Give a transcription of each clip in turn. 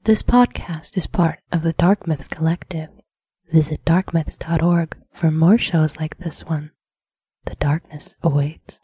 This podcast is part of the Dark Myths Collective. Visit darkmyths.org for more shows like this one. The darkness awaits.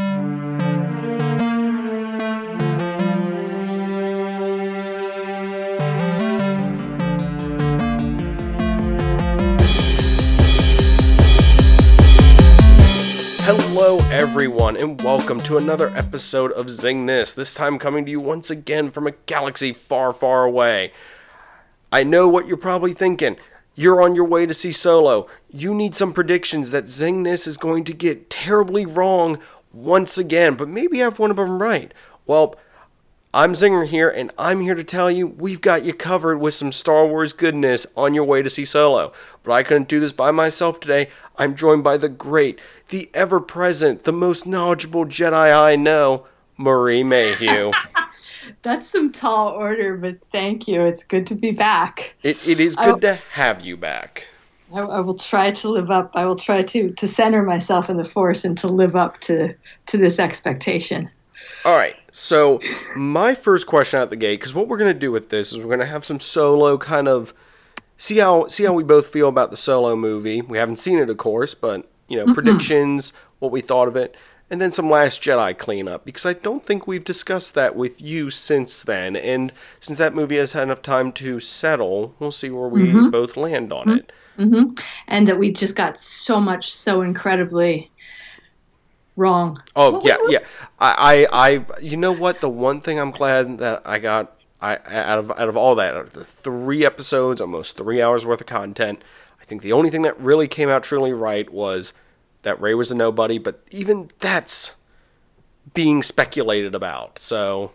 Hello everyone, and welcome to another episode of Zingness, this time coming to you once again from a galaxy far, far away. I know what you're probably thinking. You're on your way to see Solo. You need some predictions that Zingness is going to get terribly wrong once again, but maybe I have one of them right. Well, I'm Zinger here, and I'm here to tell you we've got you covered with some Star Wars goodness on your way to see Solo. But I couldn't do this by myself today. I'm joined by the great, the ever-present, the most knowledgeable Jedi I know, Marie Mayhew. That's some tall order, but thank you. It's good to be back. It is good to have you back. I will try to live up. I will try to center myself in the Force and to live up to this expectation. All right, so my first question out the gate, because what we're going to do with this is we're going to have some Solo kind of, see how we both feel about the Solo movie. We haven't seen it, of course, but, predictions, what we thought of it, and then some Last Jedi cleanup, because I don't think we've discussed that with you since then, and since that movie has had enough time to settle, we'll see where we both land on it. Mm-hmm. And that we just got so incredibly wrong. Oh, yeah. I you know what? The one thing I'm glad that I got out of all that, out of the 3 episodes, almost 3 hours worth of content, I think the only thing that really came out truly right was that Rey was a nobody, but even that's being speculated about. So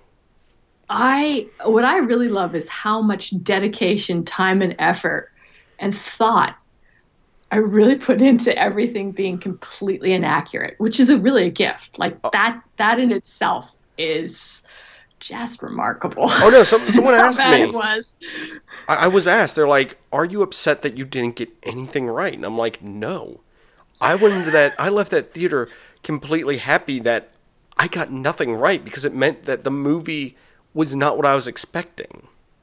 what I really love is how much dedication, time, and effort and thought I really put into everything being completely inaccurate, which is really a gift. Like that in itself is just remarkable. Oh no, someone asked me. It was. I was asked, they're like, "Are you upset that you didn't get anything right?" And I'm like, "No. I went into that. I left that theater completely happy that I got nothing right because it meant that the movie was not what I was expecting."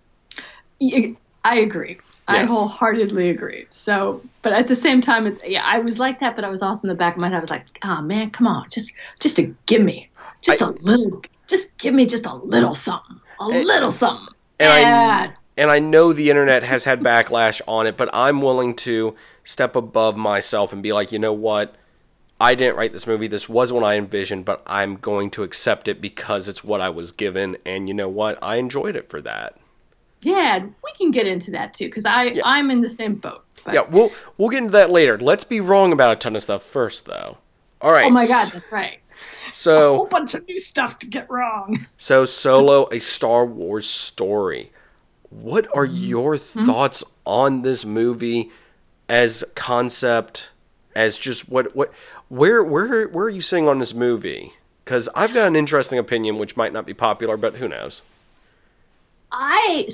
I agree. Yes. I wholeheartily agree. So, but at the same time, I was like that, but I was also in the back of my head, I was like, "Oh man, come on, just to give me a little, just give me just a little something, little something." And I know the internet has had backlash on it, but I'm willing to step above myself and be like, you know what? I didn't write this movie. This was what I envisioned, but I'm going to accept it because it's what I was given. And you know what? I enjoyed it for that. Yeah, we can get into that too, because I'm in the same boat. But. Yeah, we'll get into that later. Let's be wrong about a ton of stuff first, though. All right. Oh my God, that's right. So a whole bunch of new stuff to get wrong. So Solo, a Star Wars story. What are your thoughts on this movie as concept? As just where are you sitting on this movie? Because I've got an interesting opinion, which might not be popular, but who knows? I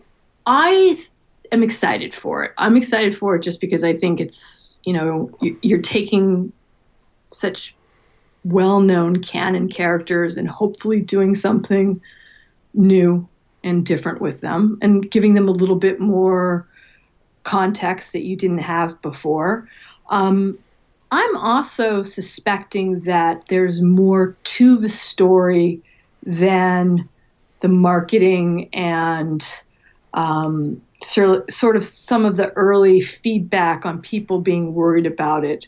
am excited for it. I'm excited for it just because I think it's, you're taking such well-known canon characters and hopefully doing something new and different with them and giving them a little bit more context that you didn't have before. I'm also suspecting that there's more to the story than the marketing and sort of some of the early feedback on people being worried about it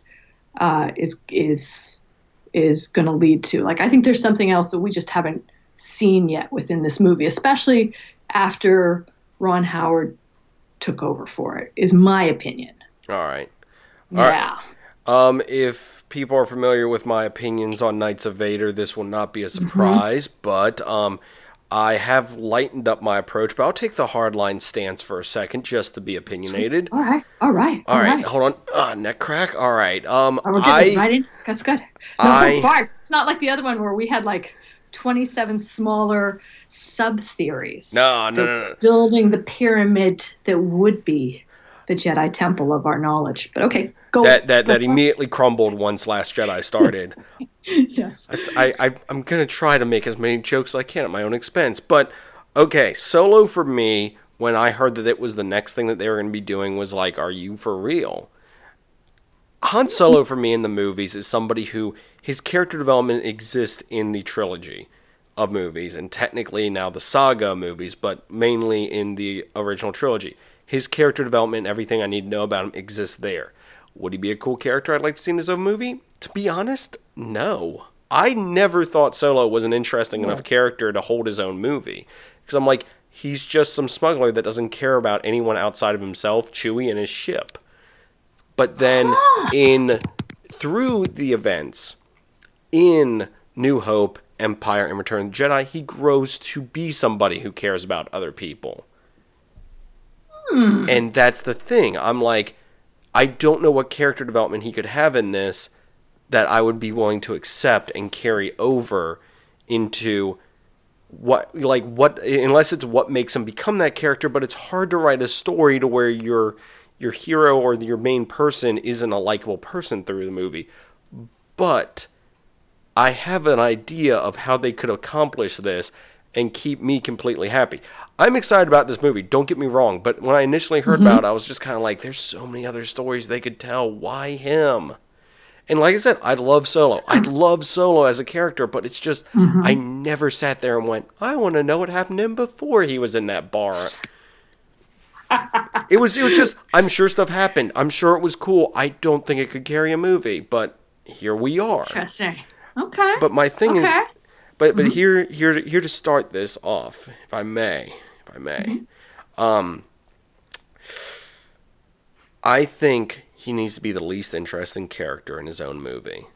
is going to lead to. Like, I think there's something else that we just haven't seen yet within this movie, especially after Ron Howard took over for it, is my opinion. All right. Yeah. If people are familiar with my opinions on Knights of Vader, this will not be a surprise, but I have lightened up my approach, but I'll take the hardline stance for a second just to be opinionated. All right. Hold on. Neck crack. All right. We're getting right in. That's good. No, far. It's not like the other one where we had like 27 smaller sub-theories. No. Building the pyramid that would be the Jedi Temple of our knowledge. But okay, go. That immediately crumbled once Last Jedi started. Yes. I'm going to try to make as many jokes as I can at my own expense. But, okay, Solo for me when I heard that it was the next thing that they were going to be doing was like, are you for real? Han Solo for me in the movies is somebody who his character development exists in the trilogy of movies and technically now the saga movies, but mainly in the original trilogy. His character development and everything I need to know about him exists there. Would he be a cool character I'd like to see in his own movie? To be honest, no. I never thought Solo was an interesting enough character to hold his own movie. Because I'm like, he's just some smuggler that doesn't care about anyone outside of himself, Chewie, and his ship. But then through the events in New Hope, Empire, and Return of the Jedi, he grows to be somebody who cares about other people. And that's the thing. I'm like, I don't know what character development he could have in this that I would be willing to accept and carry over into unless it's what makes him become that character, but it's hard to write a story to where your hero or your main person isn't a likable person through the movie. But I have an idea of how they could accomplish this and keep me completely happy. I'm excited about this movie, don't get me wrong, but when I initially heard about it, I was just kind of like, there's so many other stories they could tell. Why him? And like I said, I love Solo. I love Solo as a character, but it's just, I never sat there and went, I want to know what happened to him before he was in that bar. It was just, I'm sure stuff happened. I'm sure it was cool. I don't think it could carry a movie, but here we are. Interesting. Okay. But my thing is, but here to start this off, if I may, I think he needs to be the least interesting character in his own movie.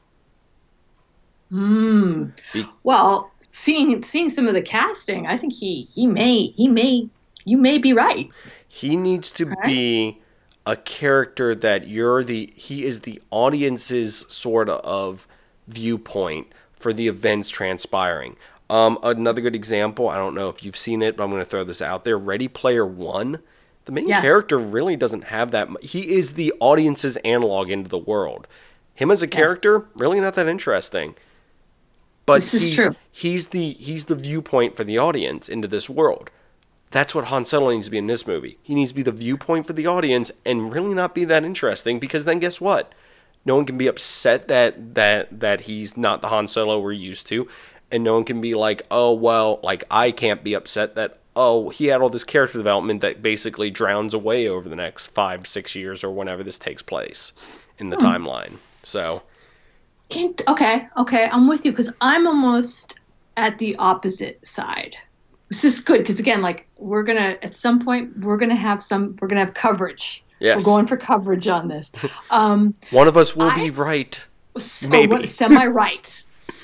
Well, seeing some of the casting, I think you may be right. He needs to be a character that he is the audience's sort of viewpoint for the events transpiring. Another good example, I don't know if you've seen it, but I'm going to throw this out there. Ready Player One. The main character really doesn't have that much. He is the audience's analog into the world. Him as a character, really not that interesting. But this is true. He's the viewpoint for the audience into this world. That's what Han Solo needs to be in this movie. He needs to be the viewpoint for the audience and really not be that interesting, because then guess what? No one can be upset that he's not the Han Solo we're used to, and no one can be like, oh, well, like I can't be upset that, oh, he had all this character development that basically drowns away over the next 5-6 years or whenever this takes place in the timeline. So, okay, I'm with you, because I'm almost at the opposite side. This is good, because again, like at some point we're gonna have coverage. Yes. We're going for coverage on this. One of us will be right. Maybe. Semi-right.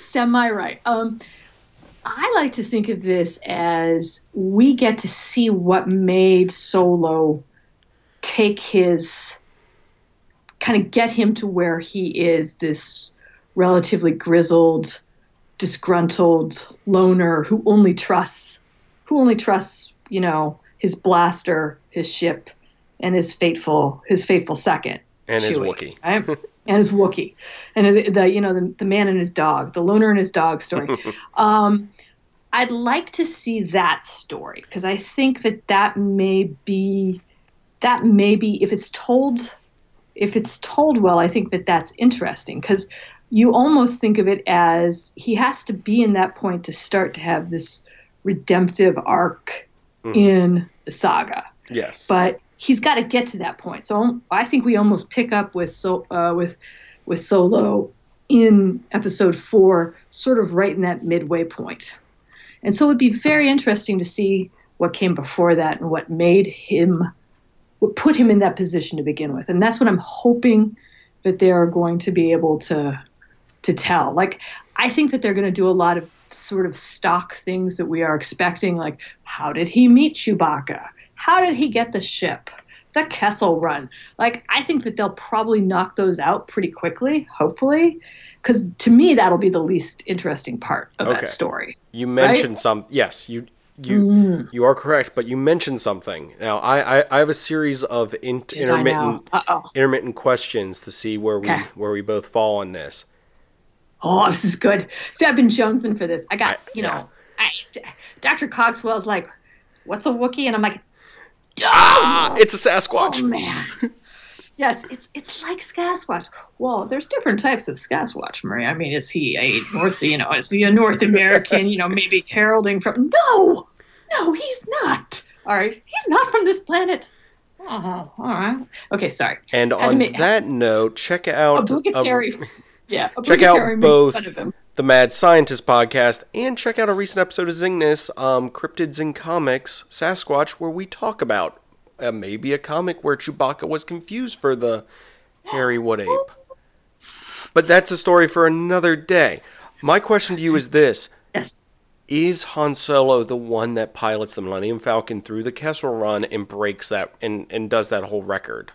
I like to think of this as we get to see what made Solo get him to where he is, this relatively grizzled, disgruntled loner who only trusts, his blaster, his ship, and his fateful second. And Chewie, his Wookiee. Right? And his Wookiee. And the man and his dog, the loner and his dog story. I'd like to see that story, because I think that may be if it's told well, I think that's interesting, because you almost think of it as he has to be in that point to start to have this redemptive arc in the saga. Yes. But he's got to get to that point. So I think we almost pick up with Solo in episode 4, sort of right in that midway point. And so it'd be very interesting to see what came before that and what put him in that position to begin with. And that's what I'm hoping that they're going to be able to tell. Like, I think that they're going to do a lot of sort of stock things that we are expecting, like, how did he meet Chewbacca? How did he get the ship? The Kessel Run. Like, I think that they'll probably knock those out pretty quickly, hopefully, because to me that'll be the least interesting part of that story. You mentioned yes, you are correct, but you mentioned something. Now, I have a series of intermittent questions to see where we both fall on this. Oh, this is good. See, I've been jonesing for this. I got, Dr. Cogswell's like, what's a Wookiee? And I'm like, It's a Sasquatch. Oh man. Yes, it's like Sasquatch. Well, there's different types of Sasquatch, Marie. I mean, is he a North American, maybe heralding from? No, he's not. All right, he's not from this planet. Oh, all right. Okay, sorry. And on that note, check out obligatory. Check out both fun of him. the Mad Scientist podcast and check out a recent episode of Zingness, Cryptids in Comics, Sasquatch, where we talk about maybe a comic where Chewbacca was confused for the hairy wood ape. But that's a story for another day. My question to you is this. Yes. Is Han Solo the one that pilots the Millennium Falcon through the Kessel Run and breaks that and does that whole record?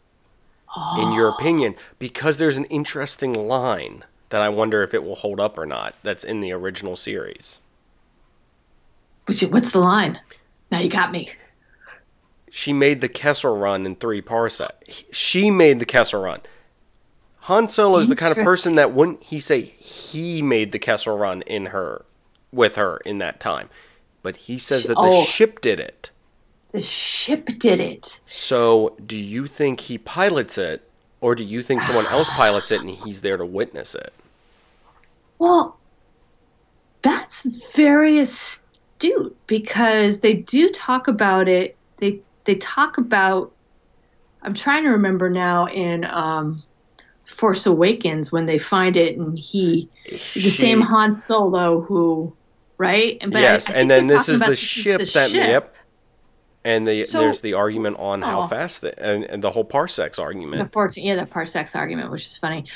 In your opinion, because there's an interesting line that I wonder if it will hold up or not that's in the original series. What's the line? Now you got me. She made the Kessel Run in 3 parsecs. She made the Kessel Run. Han Solo is the kind of person that wouldn't he say he made the Kessel Run with her in that time. But he says that the ship did it. The ship did it. So, do you think he pilots it, or do you think someone else pilots it and he's there to witness it? Well, that's very astute because they do talk about it. They talk about, I'm trying to remember now in Force Awakens when they find it and the same Han Solo who, right? But yes, and then this is the ship that, yep. And there's the argument on how fast, and the whole parsecs argument. The parsecs argument, which is funny.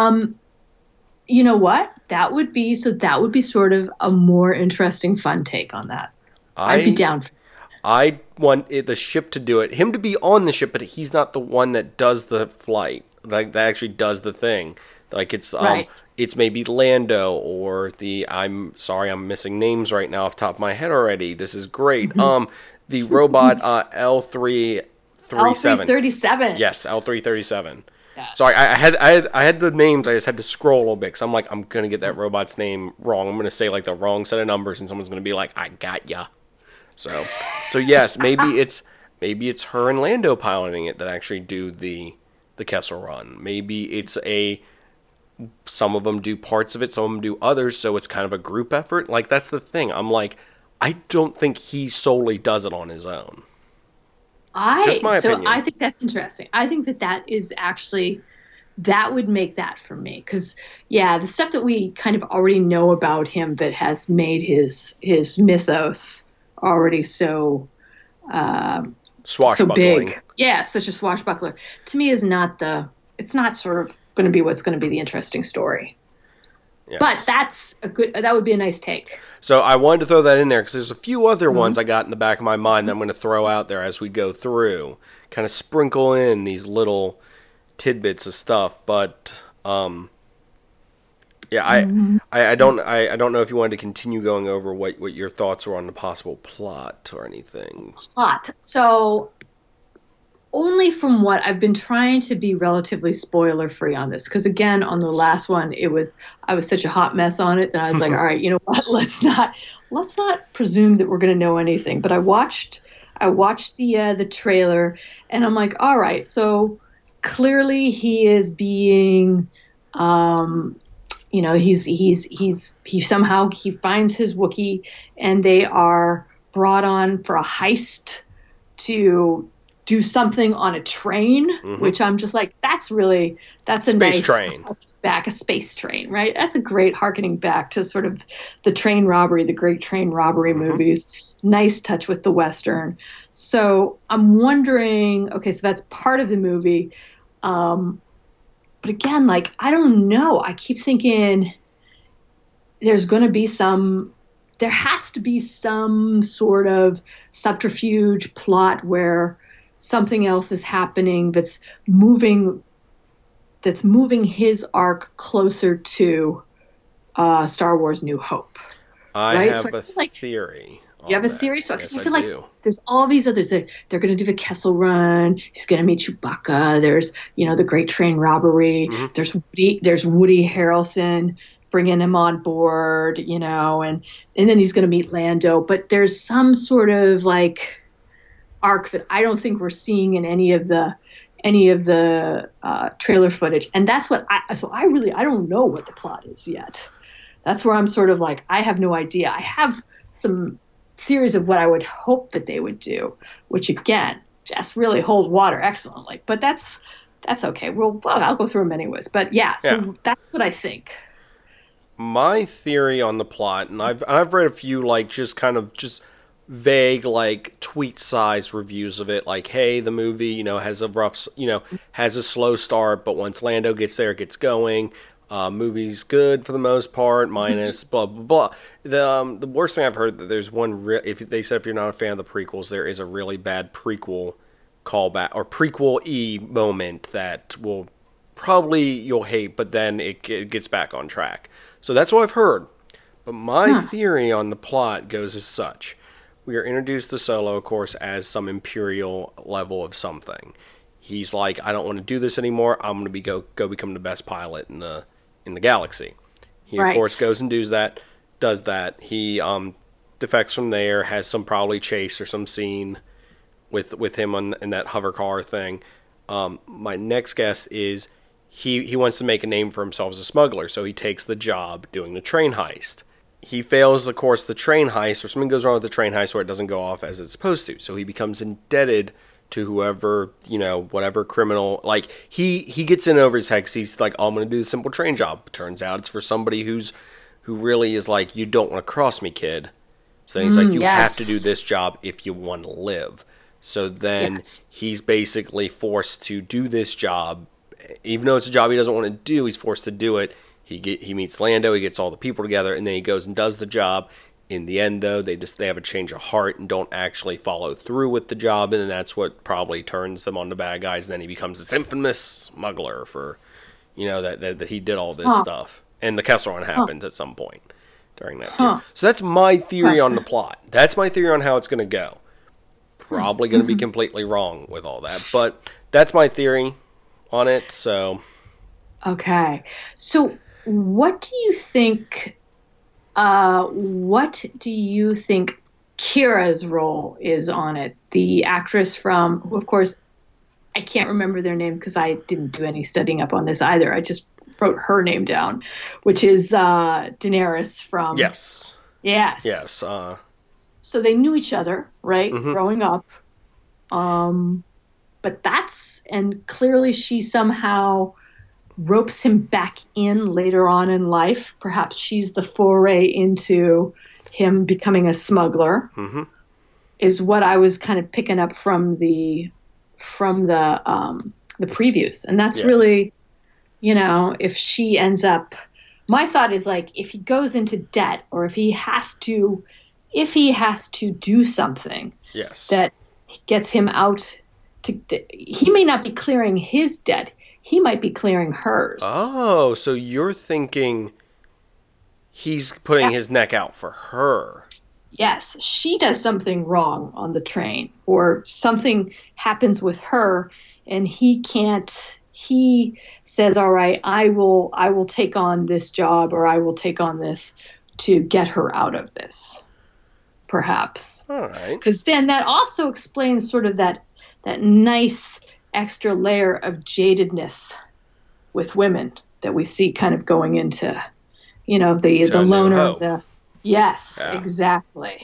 You know what? That would be sort of a more interesting, fun take on that. I'd be down for I want the ship to do it. Him to be on the ship, but he's not the one that does the flight. Like that actually does the thing. Like it's it's maybe Lando or I'm sorry, I'm missing names right now off the top of my head already. This is great. Mm-hmm. The robot L337. L337. Yes, L337. Yeah. Sorry, I had the names. I just had to scroll a little bit because I'm like, I'm gonna get that robot's name wrong. I'm gonna say like the wrong set of numbers, and someone's gonna be like, I got ya. So yes, maybe it's her and Lando piloting it that actually do the Kessel Run. Maybe it's some of them do parts of it, some of them do others, so it's kind of a group effort. Like that's the thing. I'm like, I don't think he solely does it on his own. Just my opinion. I think that's interesting. I think that is actually, that would make that for me. Because, the stuff that we kind of already know about him that has made his mythos already so big. Yeah, such a swashbuckler. To me it's not sort of going to be what's going to be the interesting story. Yes. But that would be a nice take. So I wanted to throw that in there because there's a few other ones I got in the back of my mind that I'm going to throw out there as we go through. Kind of sprinkle in these little tidbits of stuff. But I don't know if you wanted to continue going over what your thoughts were on the possible plot or anything. Plot. So only from what I've been trying to be relatively spoiler free on this, because again on the last one I was such a hot mess on it that I was like, all right, you know what, let's not presume that we're going to know anything. But I watched the trailer and I'm like, all right, so clearly he is being he somehow finds his Wookiee and they are brought on for a heist to do something on a train, which I'm just like, that's a space nice train. A space train, right? That's a great harkening back to sort of the train robbery, the great train robbery movies. Nice touch with the Western. So I'm wondering, okay, so that's part of the movie. But again, like, I don't know. I keep thinking there has to be some sort of subterfuge plot where something else is happening that's moving his arc closer to Star Wars New Hope. I have a theory. You have a theory? So yes, I feel like there's all these others that they're going to do the Kessel Run. He's going to meet Chewbacca. There's, the Great Train Robbery. There's Woody Harrelson bringing him on board, and then he's going to meet Lando. But there's some sort of like arc that I don't think we're seeing in any of the trailer footage. And that's what I don't know what the plot is yet. That's where I'm sort of like, I have no idea. I have some theories of what I would hope that they would do, which again, just really hold water excellently. But that's okay. Well, I'll go through them anyways. But so that's what I think. My theory on the plot, and I've read a few like just vague like tweet size reviews of it, like, hey, the movie has a slow start, but once Lando gets there, it gets going. Movie's good for the most part, minus blah blah blah. The worst thing I've heard, that there's one if they said if you're not a fan of the prequels, there is a really bad prequel callback or prequel-y moment that will probably you'll hate, but then it gets back on track. So that's what I've heard. But my theory on the plot goes as such. We are introduced to Solo, of course, as some Imperial level of something. He's like, I don't want to do this anymore. I'm going to go become the best pilot in the galaxy. He, of course, goes and does that. He defects from there, has some probably chase or some scene with him in that hover car thing. My next guess is he wants to make a name for himself as a smuggler, so he takes the job doing the train heist. He fails, of course, the train heist, or something goes wrong with the train heist where it doesn't go off as it's supposed to. So he becomes indebted to whoever, whatever criminal. Like, he gets in over his head because he's like, oh, I'm going to do a simple train job. Turns out it's for somebody who really is like, you don't want to cross me, kid. So then he's like, you have to do this job if you want to live. So then he's basically forced to do this job. Even though it's a job he doesn't want to do, he's forced to do it. He meets Lando, he gets all the people together, and then he goes and does the job. In the end, though, they have a change of heart and don't actually follow through with the job, and then that's what probably turns them on the bad guys, and then he becomes this infamous smuggler for, that he did all this stuff. And the Kessel Run happens at some point during that, too. So that's my theory on the plot. That's my theory on how it's going to go. Probably going to be completely wrong with all that, but that's my theory on it, so... Okay. So... What do you think Kira's role is on it? The actress from, who, of course, I can't remember their name because I didn't do any studying up on this either. I just wrote her name down, which is Daenerys from... Yes. So they knew each other, right, growing up. But and clearly she somehow... ropes him back in later on in life. Perhaps she's the foray into him becoming a smuggler. Is what I was kind of picking up from the previews, and that's really, if she ends up. My thought is like if he goes into debt, or if he has to do something that gets him out. He may not be clearing his debt. He might be clearing hers. Oh, so you're thinking he's putting his neck out for her. Yes, she does something wrong on the train, or something happens with her, and he says, all right, I will take on this job, or I will take on this to get her out of this, perhaps. All right. Because then that also explains sort of that nice extra layer of jadedness with women that we see kind of going into, the loner. Exactly.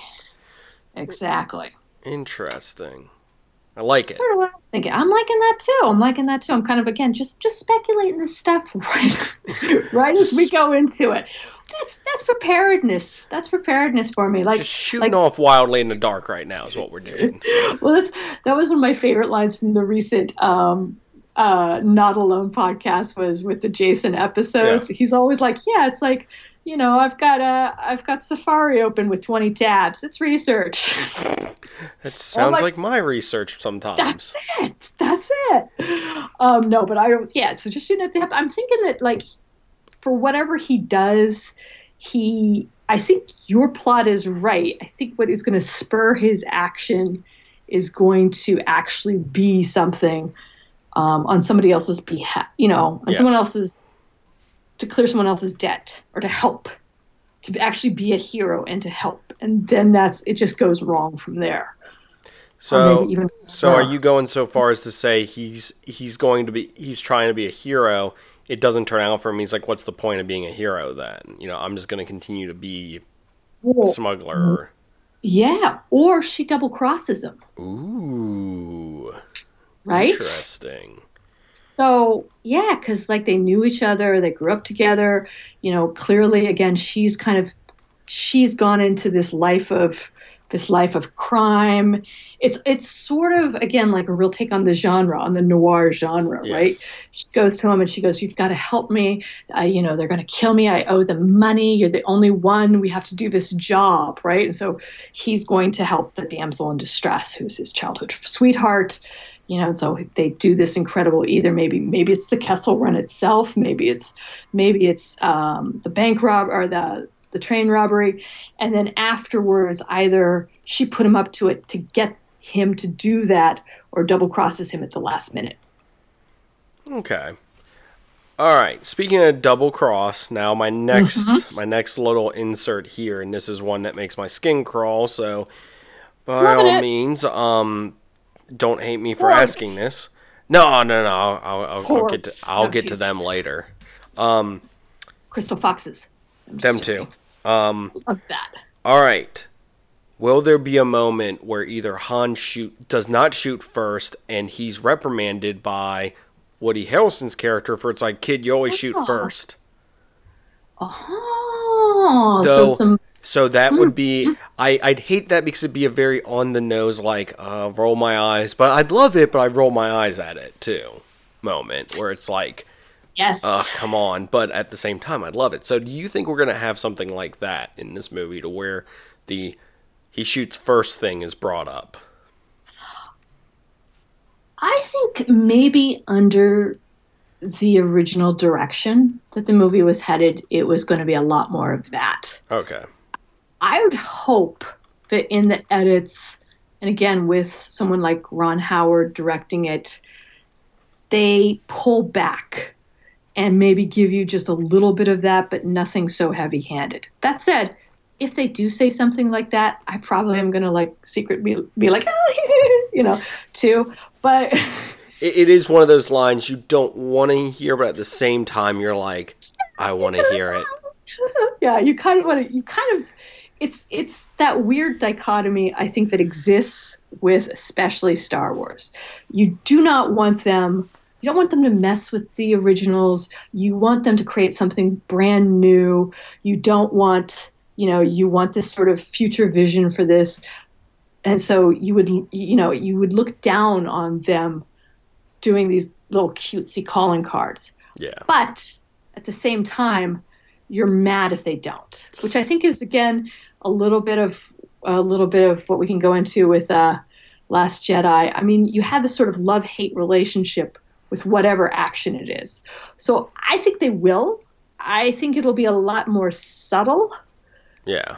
Interesting. I like it. Sort of what I was thinking. I'm liking that too. I'm kind of, again, just speculating this stuff right as we go into it. That's preparedness. That's preparedness for me. Like just shooting off wildly in the dark right now is what we're doing. Well, that was one of my favorite lines from the recent Not Alone podcast, was with the Jason episodes. Yeah. He's always like, it's like, I've got Safari open with 20 tabs. It's research. That sounds like my research sometimes. That's it. No, but I don't. Yeah. So just shooting at the hip. I'm thinking that, like, for whatever he does, I think your plot is right. I think what is going to spur his action is going to actually be something on somebody else's behalf, someone else's, to clear someone else's debt, or to help, to actually be a hero and to help. And then it just goes wrong from there. So, maybe even are you going so far as to say he's trying to be a hero? It doesn't turn out for him. He's like, what's the point of being a hero then? I'm just going to continue to be a smuggler. Yeah, or she double crosses him. Ooh, right? Interesting. So yeah, because like they knew each other, they grew up together. Clearly, again, she's gone into this life of crime. It's sort of, again, like a real take on the genre, on the noir genre, yes. right? She goes to him and she goes, "You've got to help me. They're going to kill me. I owe them money. You're the only one. We have to do this job," right? And so he's going to help the damsel in distress, who's his childhood sweetheart. And so they do this incredible, either maybe it's the Kessel Run itself, maybe it's the bank rob or the train robbery, and then afterwards either she put him up to it to get him to do that, or double crosses him at the last minute. Okay. All right. Speaking of double cross, now my next little insert here, and this is one that makes my skin crawl. So, by all means, don't hate me for asking this. No. I'll get to them later. Crystal Foxes. Them too. Love that. All right. Will there be a moment where either Han does not shoot first, and he's reprimanded by Woody Harrelson's character for, it's like, kid, you always shoot first? Oh, so that would be, I'd hate that because it'd be a very on the nose, like, roll my eyes, but I'd love it, but I'd roll my eyes at it too moment where it's like, yes, come on, but at the same time, I'd love it. So do you think we're going to have something like that in this movie, to where the he shoots first thing is brought up? I think maybe under the original direction that the movie was headed, it was going to be a lot more of that. Okay. I would hope that in the edits, and again with someone like Ron Howard directing it, they pull back and maybe give you just a little bit of that, but nothing so heavy-handed. That said, if they do say something like that, I probably am going to like secretly be like, too. But it is one of those lines you don't want to hear, but at the same time, you're like, I want to hear it. Yeah, you kind of want to. It's that weird dichotomy, I think, that exists with especially Star Wars. You don't want them to mess with the originals. You want them to create something brand new. You don't want, you want this sort of future vision for this. And so you would look down on them doing these little cutesy calling cards. Yeah. But at the same time, you're mad if they don't, which I think is, again, a little bit of what we can go into with Last Jedi. I mean, you have this sort of love-hate relationship with whatever action it is. So I think they will. I think it'll be a lot more subtle. Yeah.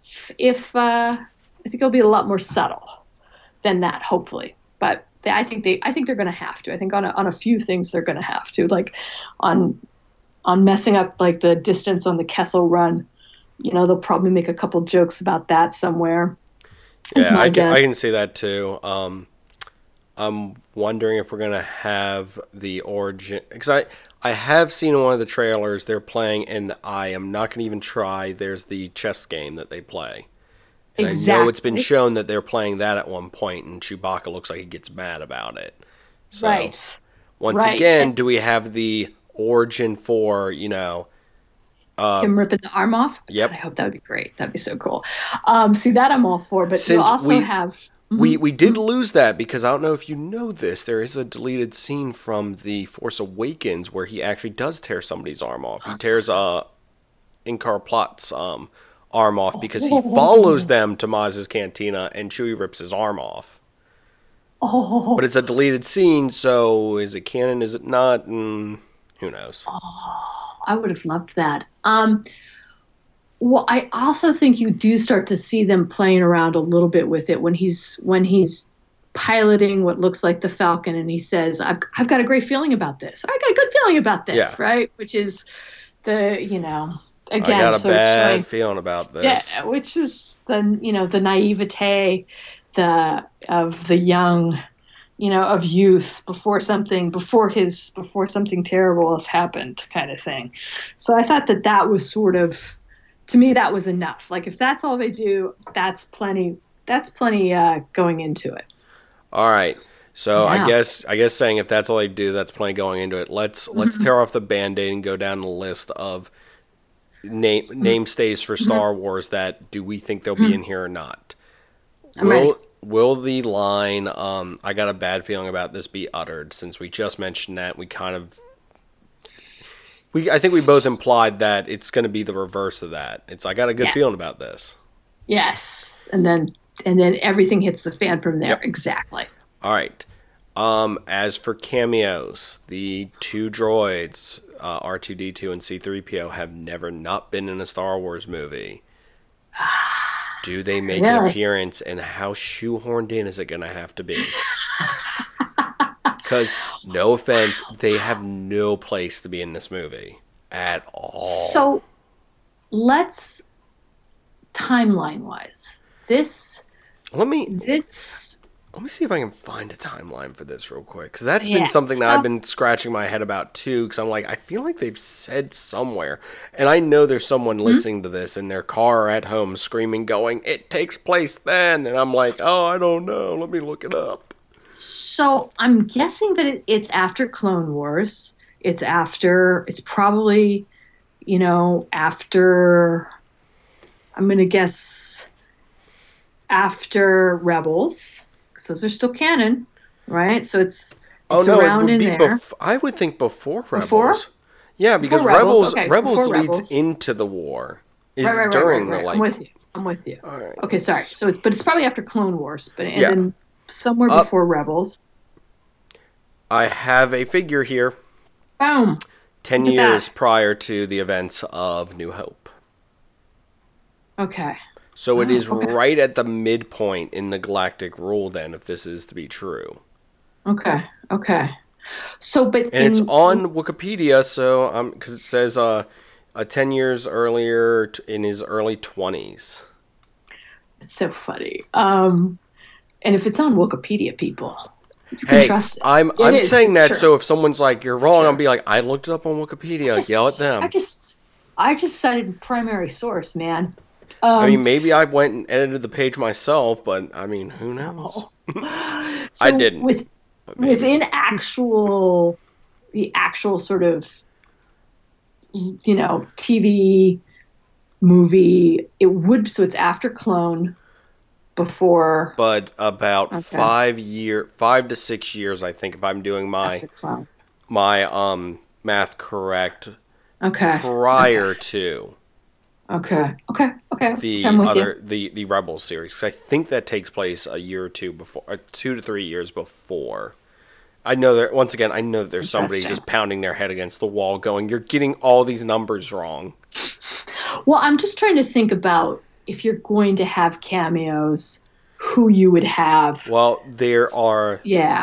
I think it'll be a lot more subtle than that, hopefully. But I think they're going to have to. I think on a few things they're going to have to, like on messing up like the distance on the Kessel Run. They'll probably make a couple jokes about that somewhere. Yeah, I can see that too. I'm wondering if we're going to have the origin, because I have seen in one of the trailers they're playing, and I am not going to even try. There's the chess game that they play. And exactly. I know it's been shown that they're playing that at one point, and Chewbacca looks like he gets mad about it. So, right. Once again, do we have the origin for, him ripping the arm off? Yep. God, I hope that would be great. That'd be so cool. See, that I'm all for, but you also have... We did lose that, because I don't know if you know this, there is a deleted scene from The Force Awakens where he actually does tear somebody's arm off. He tears Inkar Plot's arm off because he follows them to Maz's cantina, and Chewie rips his arm off. Oh. But it's a deleted scene, so is it canon, is it not? Who knows? Oh, I would have loved that. Well, I also think you do start to see them playing around a little bit with it when he's piloting what looks like the Falcon, and he says, I've got a great feeling about this. I got a good feeling about this, yeah. Right? Which is again, I got a bad feeling about this. Yeah, which is the naivete the young, of youth before something terrible has happened, kind of thing. So I thought that was sort of, to me, that was enough. Like, if that's all they do, that's plenty going into it. All right. So Yeah. I guess saying if that's all they do, that's plenty going into it. Let's tear off the Band-Aid and go down the list of namestays for Star Wars that do we think they'll be in here or not. Will the line, I got a bad feeling about this, be uttered? Since we just mentioned that, I think we both implied that it's going to be the reverse of that. I got a good feeling about this. Yes. And then everything hits the fan from there. Yep. Exactly. All right. As for cameos, the two droids, R2-D2 and C-3PO, have never not been in a Star Wars movie. Do they make an appearance, and how shoehorned in is it going to have to be? Because, no offense, they have no place to be in this movie at all. So, let's, timeline-wise, Let me see if I can find a timeline for this real quick, because that's been something that I've been scratching my head about too, because I'm like, I feel like they've said somewhere, and I know there's someone listening to this in their car or at home screaming, going, it takes place then, and I'm like, oh, I don't know, let me look it up. So I'm guessing that it's after Clone Wars. It's probably, after, I'm going to guess, after Rebels. So those are still canon, right? So it's around in there. I would think before Rebels. Before? Yeah, because Rebels, okay, Rebels leads Rebels. into the war. Right. During the I'm with you. All right, okay, sorry. So it's probably after Clone Wars, then somewhere before Rebels. I have a figure here. Boom. 10 years prior to the events of New Hope. Okay. So it is right at the midpoint in the galactic rule, then, if this is to be true. Okay. So, but it's on Wikipedia, so because it says 10 years earlier in his early 20s. It's so funny. And if it's on Wikipedia, people, you can hey, trust it. I'm saying that, so if someone's like, you're wrong, I'll be like, I looked it up on Wikipedia. Yell at them. I just cited primary source, man. I mean, maybe I went and edited the page myself, but I mean, who knows? I didn't. Within the actual sort of, TV movie, it would, so it's after Clone, before. But about 5 to 6 years, I think, if I'm doing my math correct. Okay. Prior to. Okay. The Rebels series, because I think that takes place a year or two before, 2 to 3 years before. I know that there's somebody just pounding their head against the wall, going, "You're getting all these numbers wrong." Well, I'm just trying to think about if you're going to have cameos, who you would have. Well, there are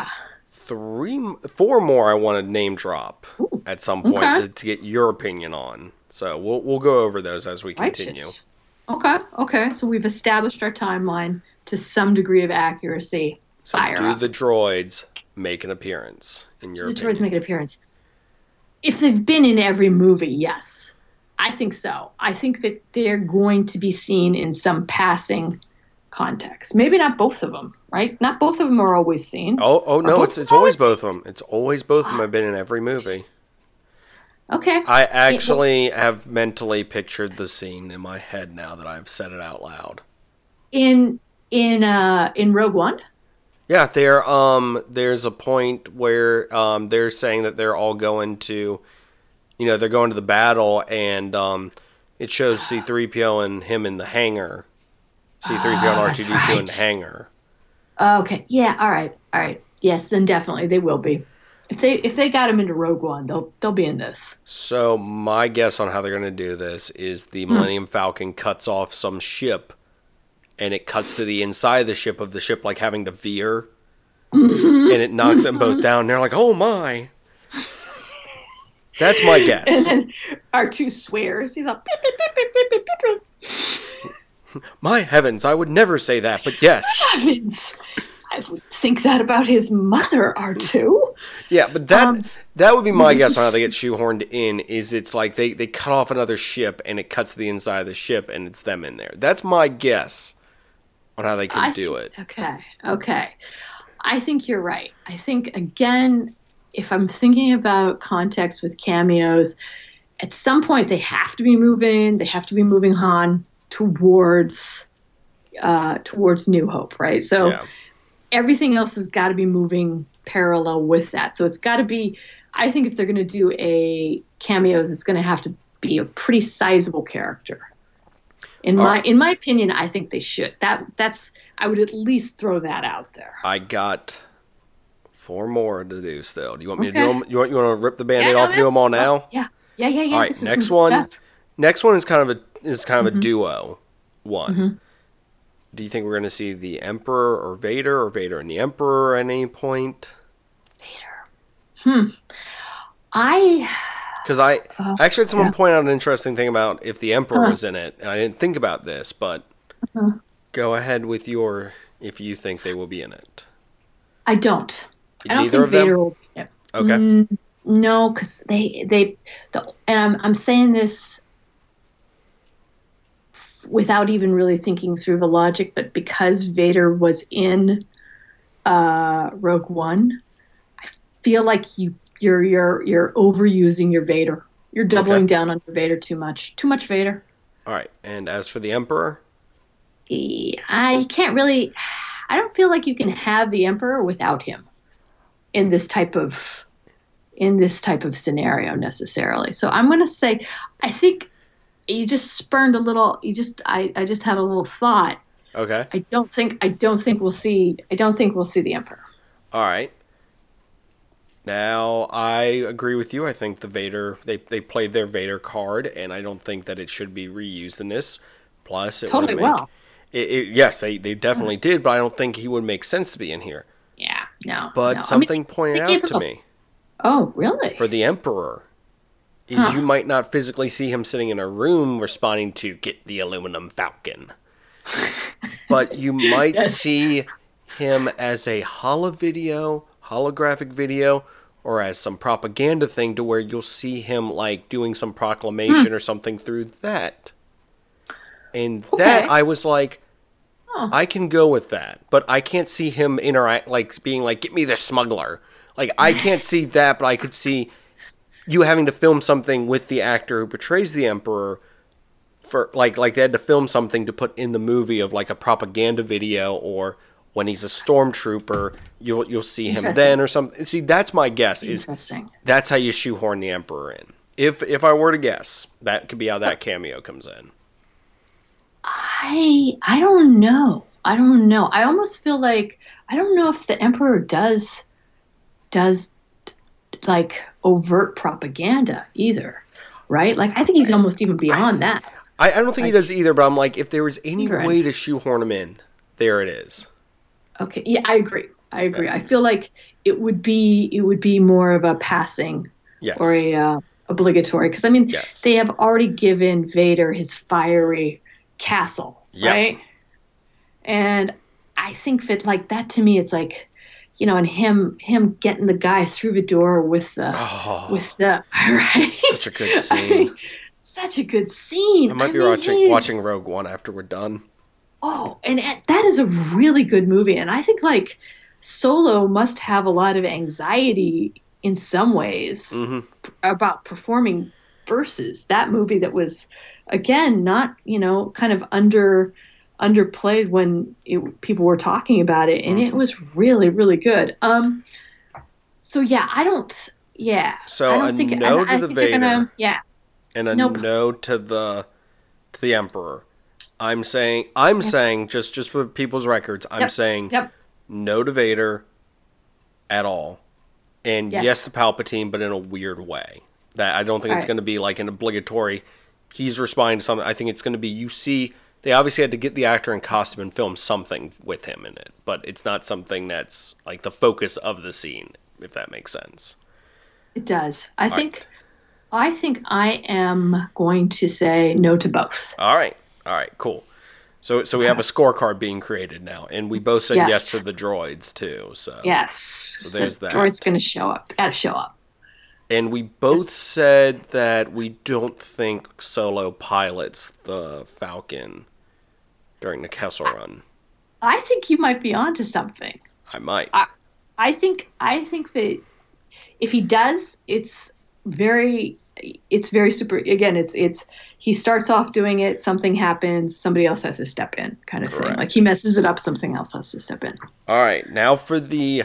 4 more I want to name drop at some point to get your opinion on. So we'll go over those as we continue. Righteous. Okay. So we've established our timeline to some degree of accuracy. So the droids make an appearance, in your opinion? The droids make an appearance. If they've been in every movie, yes. I think so. I think that they're going to be seen in some passing context. Maybe not both of them, right? Not both of them are always seen. Oh no, it's always both of them. It's always both of them have been in every movie. Okay. I actually have mentally pictured the scene in my head now that I've said it out loud. In Rogue One? Yeah, there's a point where they're saying that they're all going to, they're going to the battle, and it shows C-3PO and him in the hangar. C-3PO and R2-D2 in the hangar. Okay. Yeah. All right. Yes, then definitely they will be. If they got him into Rogue One, they'll be in this. So my guess on how they're going to do this is the Millennium Falcon cuts off some ship, and it cuts to the inside of the ship like having to veer, and it knocks them both down. And they're like, "Oh my!" That's my guess. And then R2 swears. He's like, beep, beep, beep, beep, beep, beep, beep. My heavens, I would never say that, but yes. Heavens! I would think that about his mother, R2. Yeah, but that would be my guess on how they get shoehorned in, is it's like they cut off another ship and it cuts to the inside of the ship and it's them in there. That's my guess on how they could do it. Okay. I think you're right. I think, again, if I'm thinking about context with cameos, at some point they have to be moving Han towards New Hope, right? So Yeah. everything else has got to be moving parallel with that. So it's got to be, I think if they're going to do a cameos, it's going to have to be a pretty sizable character. In my opinion, I think they should. I would at least throw that out there. I got 4 more to do still. Do you want me to do them? You want to rip the Band-Aid off and do them all now? Yeah. All right, next one. Next one is kind of a duo one. Mm-hmm. Do you think we're going to see the Emperor or Vader and the Emperor at any point? Vader. Because I actually had someone point out an interesting thing about if the Emperor was in it, and I didn't think about this, but go ahead with if you think they will be in it. I don't. I don't Neither think of them? Vader will be in it. Okay. No, because and I'm saying this without even really thinking through the logic, but because Vader was in Rogue One, I feel like you're overusing your Vader. You're doubling down on your Vader too much. Too much Vader. All right. And as for the Emperor? I can't really. I don't feel like you can have the Emperor without him in this type of scenario necessarily. So I'm going to say, I think you just spurned a little. I just had a little thought. Okay. I don't think we'll see the Emperor. All right. Now I agree with you. I think the Vader they played their Vader card, and I don't think that it should be reused in this. Plus, it Totally well. Yes, they definitely did, but I don't think he would make sense to be in here. Yeah, no. But something pointed out to me. Oh, really? For the Emperor, is you might not physically see him sitting in a room responding to "Get the Aluminum Falcon," but you might see him as a holographic video, or as some propaganda thing to where you'll see him like doing some proclamation or something through that. And that I was like, I can go with that, but I can't see him interact like being like, "Get me the smuggler." Like I can't see that, but I could see you having to film something with the actor who portrays the Emperor for like they had to film something to put in the movie of like a propaganda video, or when he's a stormtrooper, you'll see him then or something. See, that's my guess. Is that's how you shoehorn the Emperor in? If I were to guess, that could be how that cameo comes in. I don't know. I almost feel like I don't know if the Emperor does like overt propaganda either, right? Like I think he's almost even beyond that. I don't think he does either, but I'm like, if there was any way to shoehorn him in, there it is. Okay, yeah, I agree. Okay. I feel like it would be more of a passing or a obligatory, because I mean they have already given Vader his fiery castle, right? And I think that like that to me, it's like, you know, and him getting the guy through the door with the right. Such a good scene. Such a good scene. I might be watching Rogue One after we're done. Oh, and that is a really good movie, and I think like Solo must have a lot of anxiety in some ways about performing versus that movie that was, again, not, you know, kind of underplayed when people were talking about it, and it was really, really good. So yeah, I don't think no to the Vader, and a no to the Emperor. I'm saying just for people's records, I'm saying no to Vader at all, and yes to Palpatine, but in a weird way. That I don't think it's going to be like an obligatory. He's responding to something. I think it's going to be, you see, they obviously had to get the actor in costume and film something with him in it, but it's not something that's like the focus of the scene, if that makes sense. It does. I think I am going to say no to both. All right, cool. So we have a scorecard being created now, and we both said yes to the droids too. So yes, so there's that. Droid's going to show up. Got to show up. And we both said that we don't think Solo pilots the Falcon during the Kessel Run. I think you might be onto something. I might. I think that if he does, it's very super. Again, it's he starts off doing it, something happens, somebody else has to step in, kind of thing. Like he messes it up, something else has to step in. All right, now for the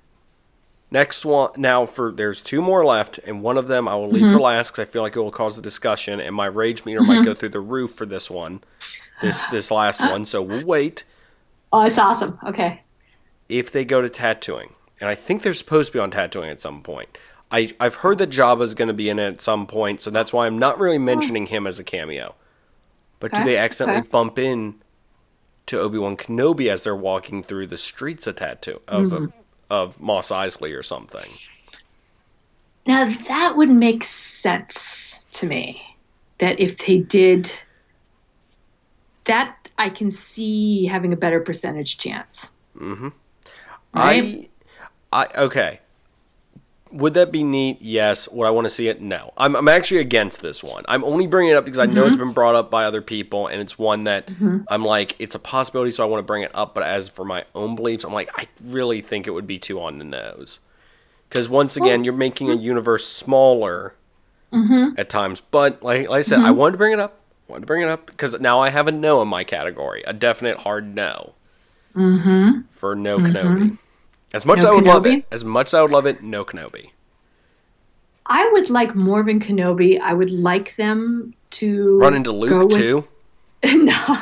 next one. There's 2 more left, and one of them I will leave for last because I feel like it will cause a discussion, and my rage meter might go through the roof for this one, this last one. So we'll wait. Oh, it's awesome. Okay. If they go to Tatooine, and I think they're supposed to be on Tatooine at some point. I've heard that Jabba's going to be in it at some point, so that's why I'm not really mentioning him as a cameo. But do they accidentally bump in to Obi-Wan Kenobi as they're walking through the streets of Tatooine, of Mos Eisley or something? Now, that would make sense to me, that if they did that, I can see having a better percentage chance. Mm-hmm. Right? Okay. Would that be neat? Yes. Would I want to see it? No. I'm actually against this one. I'm only bringing it up because I know it's been brought up by other people, and it's one that I'm like, it's a possibility, so I want to bring it up. But as for my own beliefs, I'm like, I really think it would be too on the nose. Because once again, you're making a universe smaller at times. But like I said, I wanted to bring it up. Because now I have a no in my category. A definite hard no. For no Kenobi. As much as I would love it, no Kenobi. I would like Morven Kenobi. I would like them to run into Luke too. No,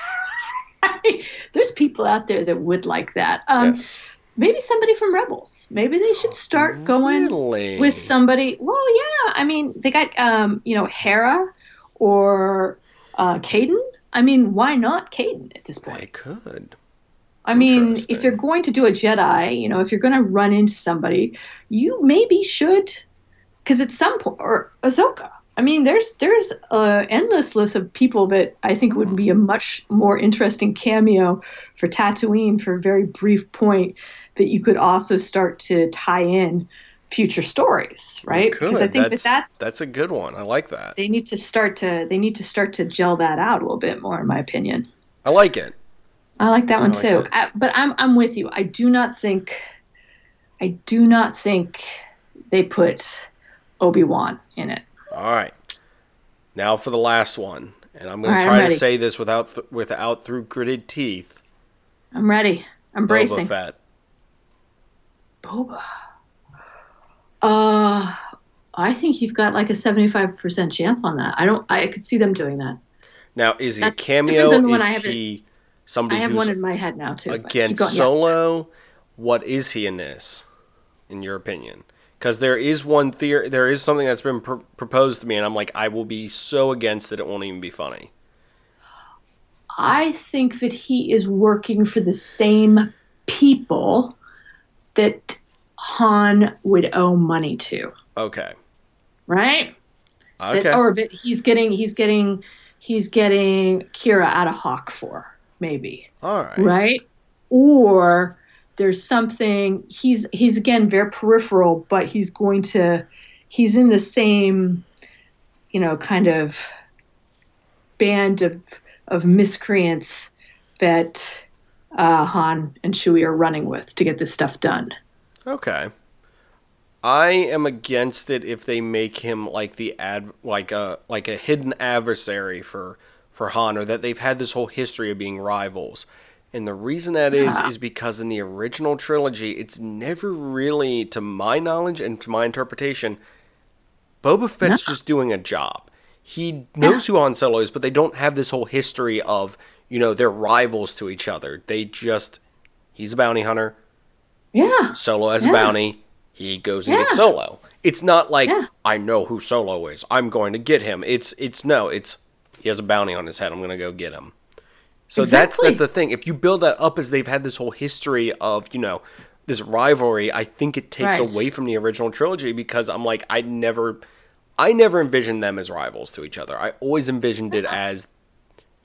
there's people out there that would like that. Yes. Maybe somebody from Rebels. Maybe they should start going with somebody. Well, yeah. I mean, they got Hera or Caden. I mean, why not Caden at this point? They could. I mean, if you're going to do a Jedi, if you're going to run into somebody, you maybe should, because at some point, or Ahsoka. I mean, there's an endless list of people that I think would be a much more interesting cameo for Tatooine for a very brief point that you could also start to tie in future stories, right? Because I think that's a good one. I like that. They need to start to gel that out a little bit more, in my opinion. I like it. I like that one too. But I'm with you. I do not think they put Obi-Wan in it. All right. Now for the last one, and I'm going to try to say this without through gritted teeth. I'm ready. I'm bracing. Boba Fett. Boba. I think you've got like a 75% chance on that. I could see them doing that. Now, is he a cameo? Is he somebody I have who's one in my head now too. Against Solo? What is he in this, in your opinion? Because there is one theory, there is something that's been proposed to me, and I'm like, I will be so against it, it won't even be funny. I think that he is working for the same people that Han would owe money to. Okay. Right? Okay. Or that he's getting Kira out of Hawk for, maybe. All right. Right? Or there's something, he's again very peripheral, but he's in the same, kind of band of miscreants that Han and Chewie are running with to get this stuff done. Okay. I am against it if they make him like like a hidden adversary for Han, or that they've had this whole history of being rivals. And the reason that is because in the original trilogy, it's never really, to my knowledge and to my interpretation, Boba Fett's just doing a job. He knows who Han Solo is, but they don't have this whole history of, they're rivals to each other. He's a bounty hunter. Yeah. Solo has a bounty. He goes and gets Solo. It's not like, I know who Solo is, I'm going to get him. It's he has a bounty on his head, I'm going to go get him. So that's the thing. If you build that up as they've had this whole history of, this rivalry, I think it takes away from the original trilogy, because I'm like, I never envisioned them as rivals to each other. I always envisioned it as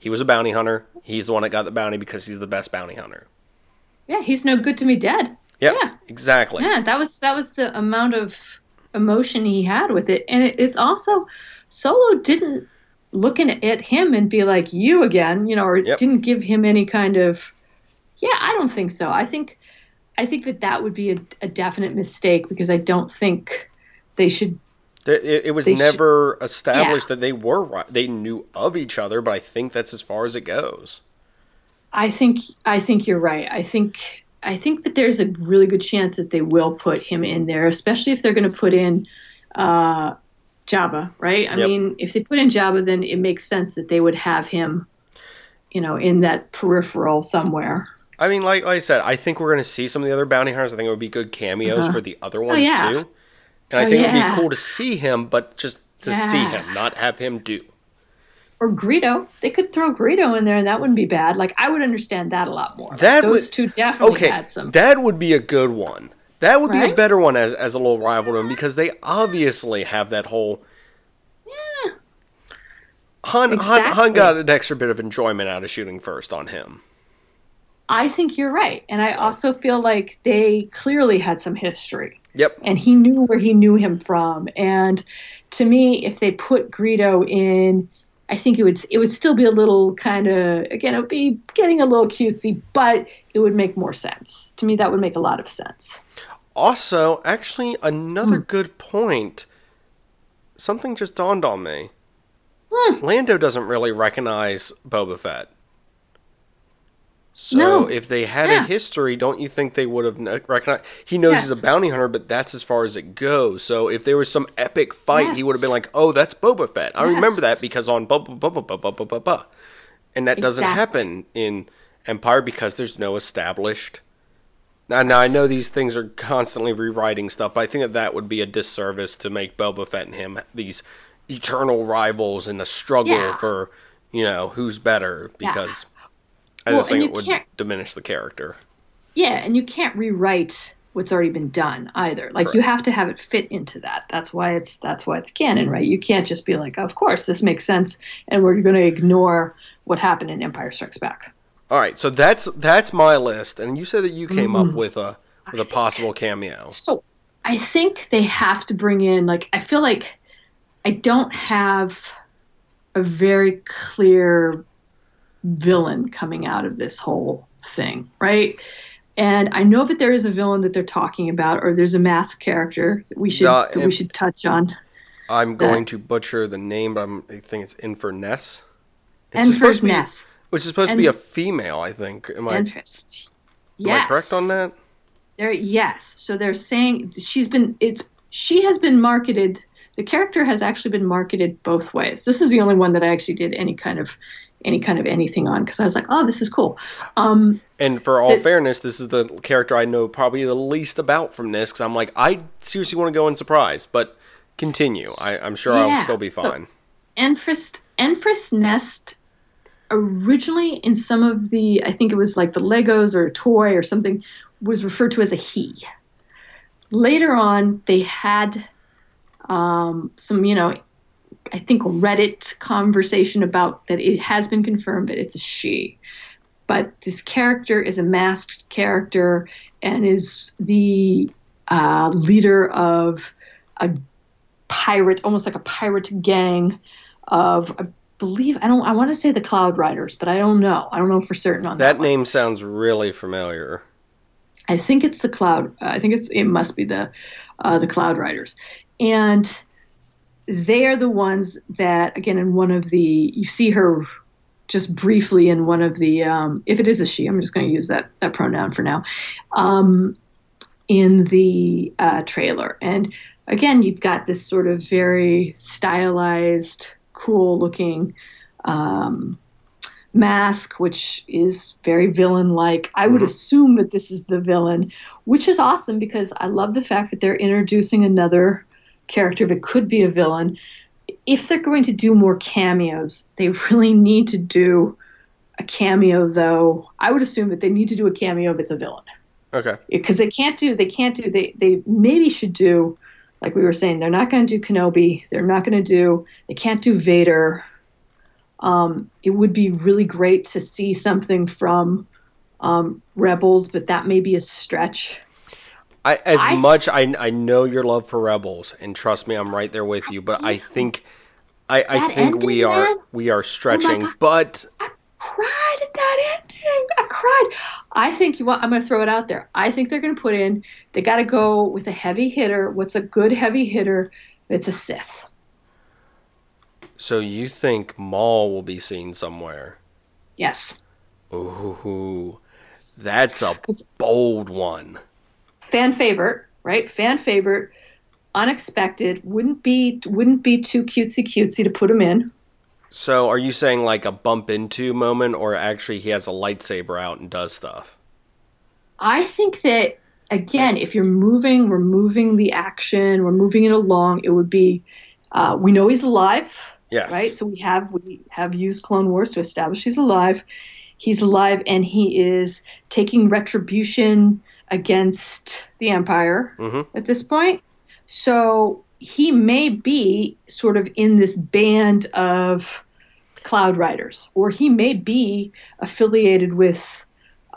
He was a bounty hunter. He's the one that got the bounty because he's the best bounty hunter. Yeah, he's no good to me dead. Yep, yeah, exactly. Yeah, that was the amount of emotion he had with it, and it's also Solo didn't look at him and be like, you again, or didn't give him any kind of. Yeah, I don't think so. I think that would be a definite mistake, because I don't think they should. It was never established that they knew of each other, but I think that's as far as it goes. I think you're right. I think that there's a really good chance that they will put him in there, especially if they're going to put in Jabba, right? I mean, if they put in Jabba, then it makes sense that they would have him, in that peripheral somewhere. I mean, like I said, I think we're going to see some of the other bounty hunters. I think it would be good cameos for the other ones too. And I think it would be cool to see him, but just to see him, not have him do. Or Greedo. They could throw Greedo in there, and that wouldn't be bad. Like, I would understand that a lot more. Those two definitely had some. That would be a good one. That would be a better one as a little rival to him, because they obviously have that whole... Yeah. Han got an extra bit of enjoyment out of shooting first on him. I think you're right. And I also feel like they clearly had some history. Yep. And he knew where he knew him from. And to me, if they put Greedo in, I think it would still be a little kind of, again, it would be getting a little cutesy, but it would make more sense. To me, that would make a lot of sense. Also, actually, another good point. Something just dawned on me. Lando doesn't really recognize Boba Fett. So if they had a history, don't you think they would have recognized? He knows he's a bounty hunter, but that's as far as it goes. So if there was some epic fight, he would have been like, "Oh, that's Boba Fett. I remember that because on blah." And that doesn't happen in Empire because there's no established. Now I know these things are constantly rewriting stuff, but I think that would be a disservice to make Boba Fett and him these eternal rivals in a struggle for, who's better, because I just think it would diminish the character. Yeah, and you can't rewrite what's already been done either. Like, you have to have it fit into that. That's why it's canon, right? You can't just be like, of course, this makes sense, and we're going to ignore what happened in Empire Strikes Back. All right, so that's my list, and you said that you came up with a possible cameo. So I think they have to bring in, like, I feel like I don't have a very clear villain coming out of this whole thing, right? And I know that there is a villain that they're talking about, or there's a masked character that we should touch on. I'm going to butcher the name, but I think it's Inferness. Inferness. Which is supposed to be a female, I think. Am I correct on that? Yes. So they're saying she has been marketed. The character has actually been marketed both ways. This is the only one that I actually did any kind of anything on, because I was like, oh, this is cool. And for all fairness, this is the character I know probably the least about from this, because I'm like, I seriously want to go in surprise, but continue. I'm sure I'll still be fine. So, Enfys Nest, originally in some of the, I think it was like the Legos or a toy or something, was referred to as a he. Later on, they had some, I think Reddit conversation about that it has been confirmed that it's a she. But this character is a masked character and is the leader of a pirate, almost like a pirate gang of, I believe, I want to say the Cloud Riders, but I don't know. I don't know for certain on that. That name sounds really familiar. I think it's the Cloud. It must be the Cloud Riders. And they are the ones that, again, in one of the, you see her just briefly in one of the, if it is a she, I'm just going to use that pronoun for now, in the trailer. And again, you've got this sort of very stylized, cool looking mask, which is very villain-like. I would assume that this is the villain, which is awesome because I love the fact that they're introducing another character that could be a villain. If they're going to do more cameos, they really need to do a cameo, though. I would assume that they need to do a cameo if it's a villain. Okay. Because they maybe should do, like we were saying, they're not going to do Kenobi. They can't do Vader. It would be really great to see something from Rebels, but that may be a stretch. I know your love for Rebels, and trust me, I'm right there with you. But I think we are stretching. But I cried at that ending. I cried. I think I'm going to throw it out there. I think they're going to put in. They got to go with a heavy hitter. What's a good heavy hitter? It's a Sith. So you think Maul will be seen somewhere? Yes. Ooh, that's a bold one. Fan favorite, right? Fan favorite, unexpected. Wouldn't be too cutesy to put him in. So are you saying like a bump into moment, or actually he has a lightsaber out and does stuff? I think that, again, if we're moving the action, we're moving it along, it would be, we know he's alive. Yes. Right? So we have used Clone Wars to establish he's alive. He's alive, and he is taking retribution against the Empire at this point. So he may be sort of in this band of Cloud Riders, or he may be affiliated with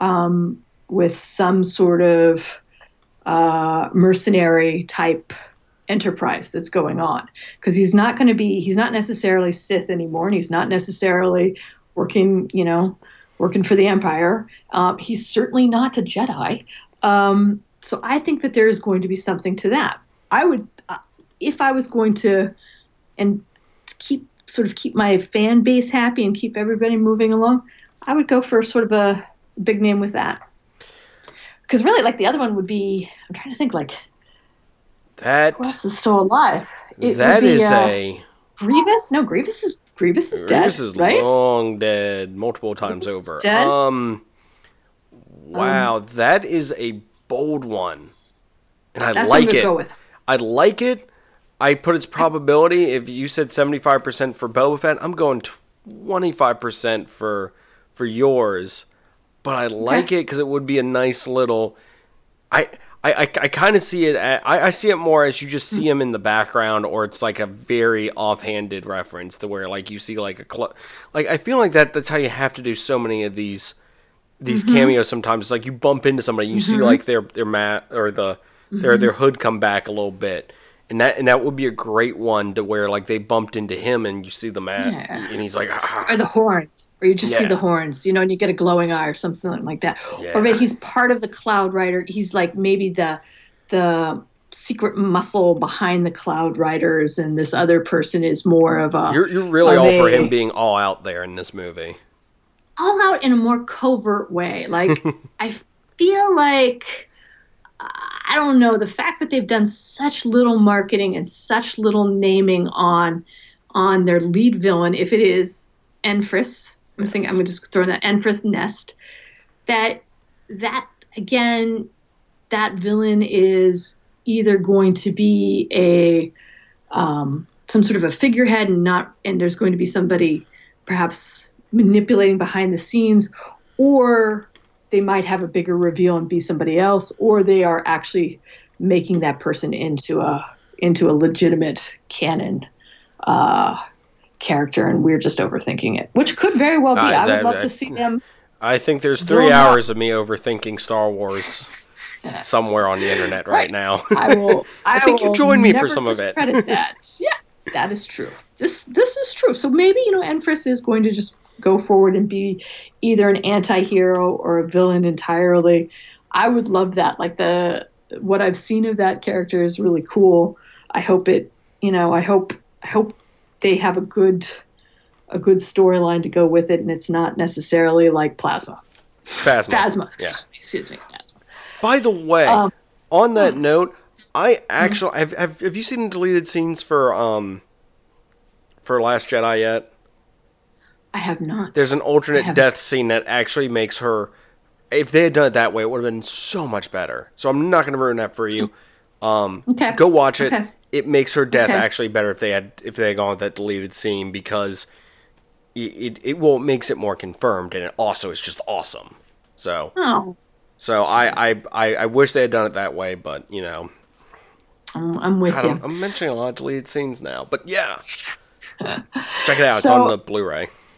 some sort of mercenary type enterprise that's going on, because he's not necessarily Sith anymore, and he's not necessarily working for the Empire. He's certainly not a Jedi. So I think that there's going to be something to that. I would, if I was going to, and keep my fan base happy and keep everybody moving along, I would go for sort of a big name with that. Because really, like, the other one would be, I'm trying to think, like, that who else is still alive? That is a Grievous. No, Grievous is dead. Grievous is right? long dead, multiple times over. Dead? Wow, that is a bold one, and I that's like what I'm it. gonna go with. I like it. I put its probability. If you said 75% for Boba Fett, I'm going 25% for yours. But I like it because it would be a nice little. I kind of see it. I see it more as you just see him in the background, or it's like a very offhanded reference to where, like, you see like like, I feel like that's how you have to do so many of these cameos. Sometimes it's like you bump into somebody, and you see like their mat or their hood come back a little bit, and that would be a great one to where, like, they bumped into him and you see the mat and he's like, or the horns, or you just see the horns, and you get a glowing eye or something like that. Or maybe he's part of the Cloud Rider. He's like maybe the secret muscle behind the Cloud Riders, and this other person is more of a. You're really all for him being all out there in this movie. All out in a more covert way. Like, I feel like, I don't know, the fact that they've done such little marketing and such little naming on their lead villain, if it is Enfys, I'm going to just throw in that Enfys Nest, that again, that villain is either going to be a some sort of a figurehead, and there's going to be somebody perhaps manipulating behind the scenes, or they might have a bigger reveal and be somebody else, or they are actually making that person into a legitimate canon character, and we're just overthinking it, which could very well be. I would love to see them. I think there's 3 hours of me overthinking Star Wars somewhere on the internet right now. I think you join me for some of it. That. Yeah, that is true. This is true. So maybe Enfys is going to just go forward and be either an anti-hero or a villain entirely. I would love that. Like, what I've seen of that character is really cool. I hope I hope they have a good storyline to go with it, and it's not necessarily like Phasma. Yeah. Excuse me, Phasma. By the way, on that note, I actually have you seen the deleted scenes for Last Jedi yet? I have not. There's an alternate death scene that actually makes her. If they had done it that way, it would have been so much better. So I'm not going to ruin that for you. Okay. Go watch it. Okay. It makes her death actually better if they had gone with that deleted scene, because it makes it more confirmed, and it also is just awesome. So. Oh. So I wish they had done it that way, but I'm with you. I'm mentioning a lot of deleted scenes now, but yeah. Check it out. It's on the Blu-ray.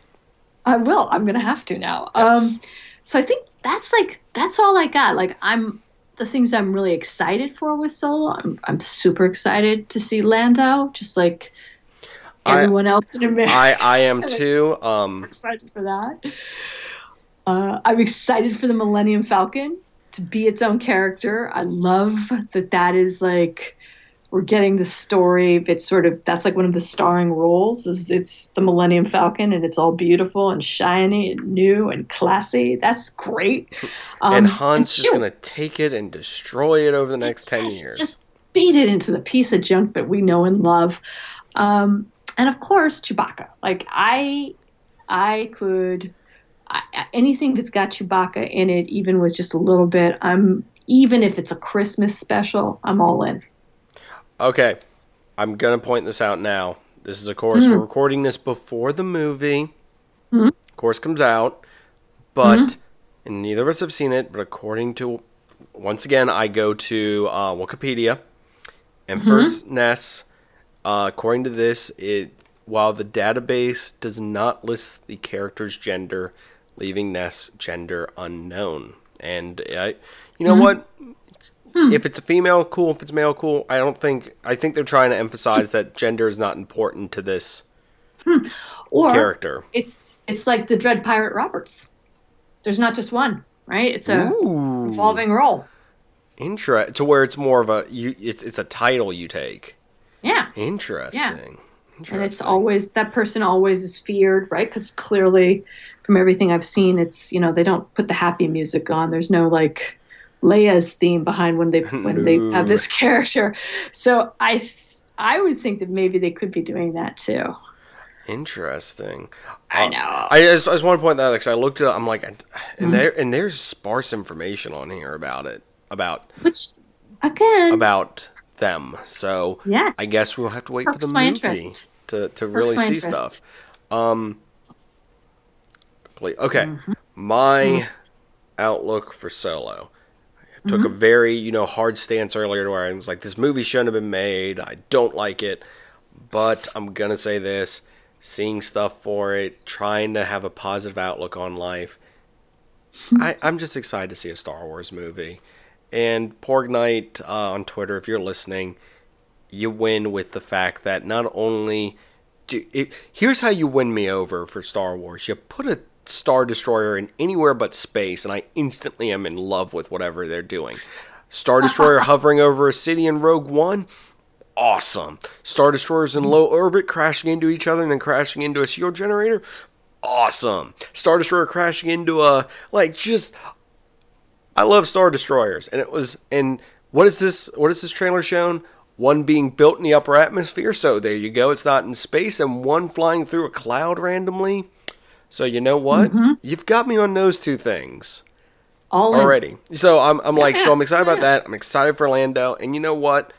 I will. I'm gonna have to now. Yes. So I think that's all I got. Like the things I'm really excited for with Solo. I'm super excited to see Lando, just like everyone else in America. I am too. Excited for that. I'm excited for the Millennium Falcon to be its own character. I love that is like we're getting the story. That's like one of the starring roles. It's the Millennium Falcon, and it's all beautiful and shiny and new and classy. That's great. And Han's just gonna take it and destroy it over the next 10 years. Just beat it into the piece of junk that we know and love. And of course, Chewbacca. Like anything that's got Chewbacca in it, even with just a little bit, even if it's a Christmas special, I'm all in. Okay, I'm going to point this out now. This is, of course, we're recording this before the movie, of course, comes out, but, and neither of us have seen it, but according to, once again, I go to Wikipedia, and first, Ness, according to this, while the database does not list the character's gender, leaving Ness gender unknown. And, you know what? If it's a female, cool. If it's male, cool. I think they're trying to emphasize that gender is not important to this character. It's like the Dread Pirate Roberts. There's not just one, right? It's a evolving role. To where it's more of it's a title you take. Yeah. Interesting. Yeah. And it's always, that person always is feared, right? Because clearly, from everything I've seen, it's, they don't put the happy music on. There's no like Leia's theme behind when they have this character. So I would think that maybe they could be doing that too. Interesting. I know. I just want to point that out because I looked it up. I'm like, and there's sparse information on here about them. So yes. I guess we'll have to wait for the movie to really see stuff. Okay, my outlook for Solo. I took a very, hard stance earlier where I was like, this movie shouldn't have been made. I don't like it. But I'm going to say this. Seeing stuff for it, trying to have a positive outlook on life. I'm just excited to see a Star Wars movie. And Porg Knight on Twitter, if you're listening, you win with the fact that not only... here's how you win me over for Star Wars. You put a Star Destroyer in anywhere but space, and I instantly am in love with whatever they're doing. Star Destroyer hovering over a city in Rogue One, awesome. Star Destroyers in low orbit crashing into each other and then crashing into a shield generator, awesome. Star Destroyer crashing into I love Star Destroyers, and what is this trailer shown? One being built in the upper atmosphere, so there you go. It's not in space, and one flying through a cloud randomly. So you know what? You've got me on those two things already. So I'm excited about that. I'm excited for Lando, and you know what?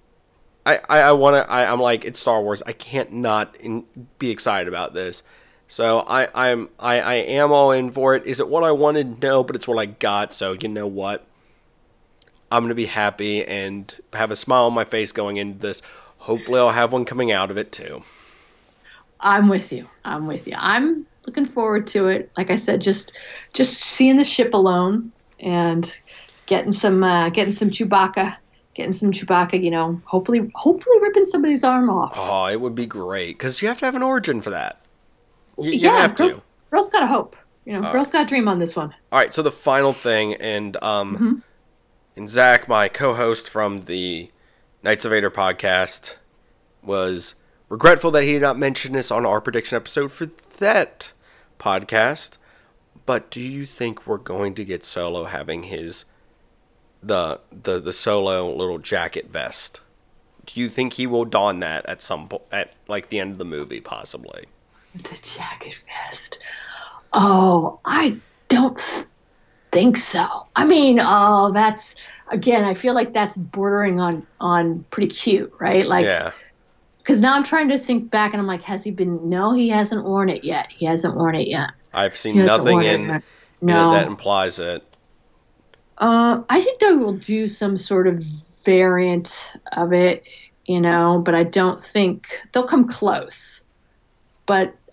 I'm like, it's Star Wars. I can't not be excited about this. So I am all in for it. Is it what I wanted? No, but it's what I got. So you know what? I'm gonna be happy and have a smile on my face going into this. Hopefully, I'll have one coming out of it too. I'm with you. I'm looking forward to it. Like I said, just seeing the ship alone and getting some Chewbacca. Hopefully ripping somebody's arm off. Oh, it would be great because you have to have an origin for that. Girls gotta hope. Girls gotta dream on this one. All right, so the final thing, and and Zach, my co-host from the Knights of Vader podcast, was regretful that he did not mention this on our prediction episode for that podcast. But do you think we're going to get Solo having the Solo little jacket vest? Do you think he will don that at some point, at like the end of the movie, possibly? The jacket vest. Oh, I don't think so. I mean, that's, again, I feel like that's bordering on pretty cute, right? Like, yeah. Because now I'm trying to think back, and I'm like, has he been? No, he hasn't worn it yet. I've seen nothing in it that implies it. I think they will do some sort of variant of it, but I don't think they'll come close. But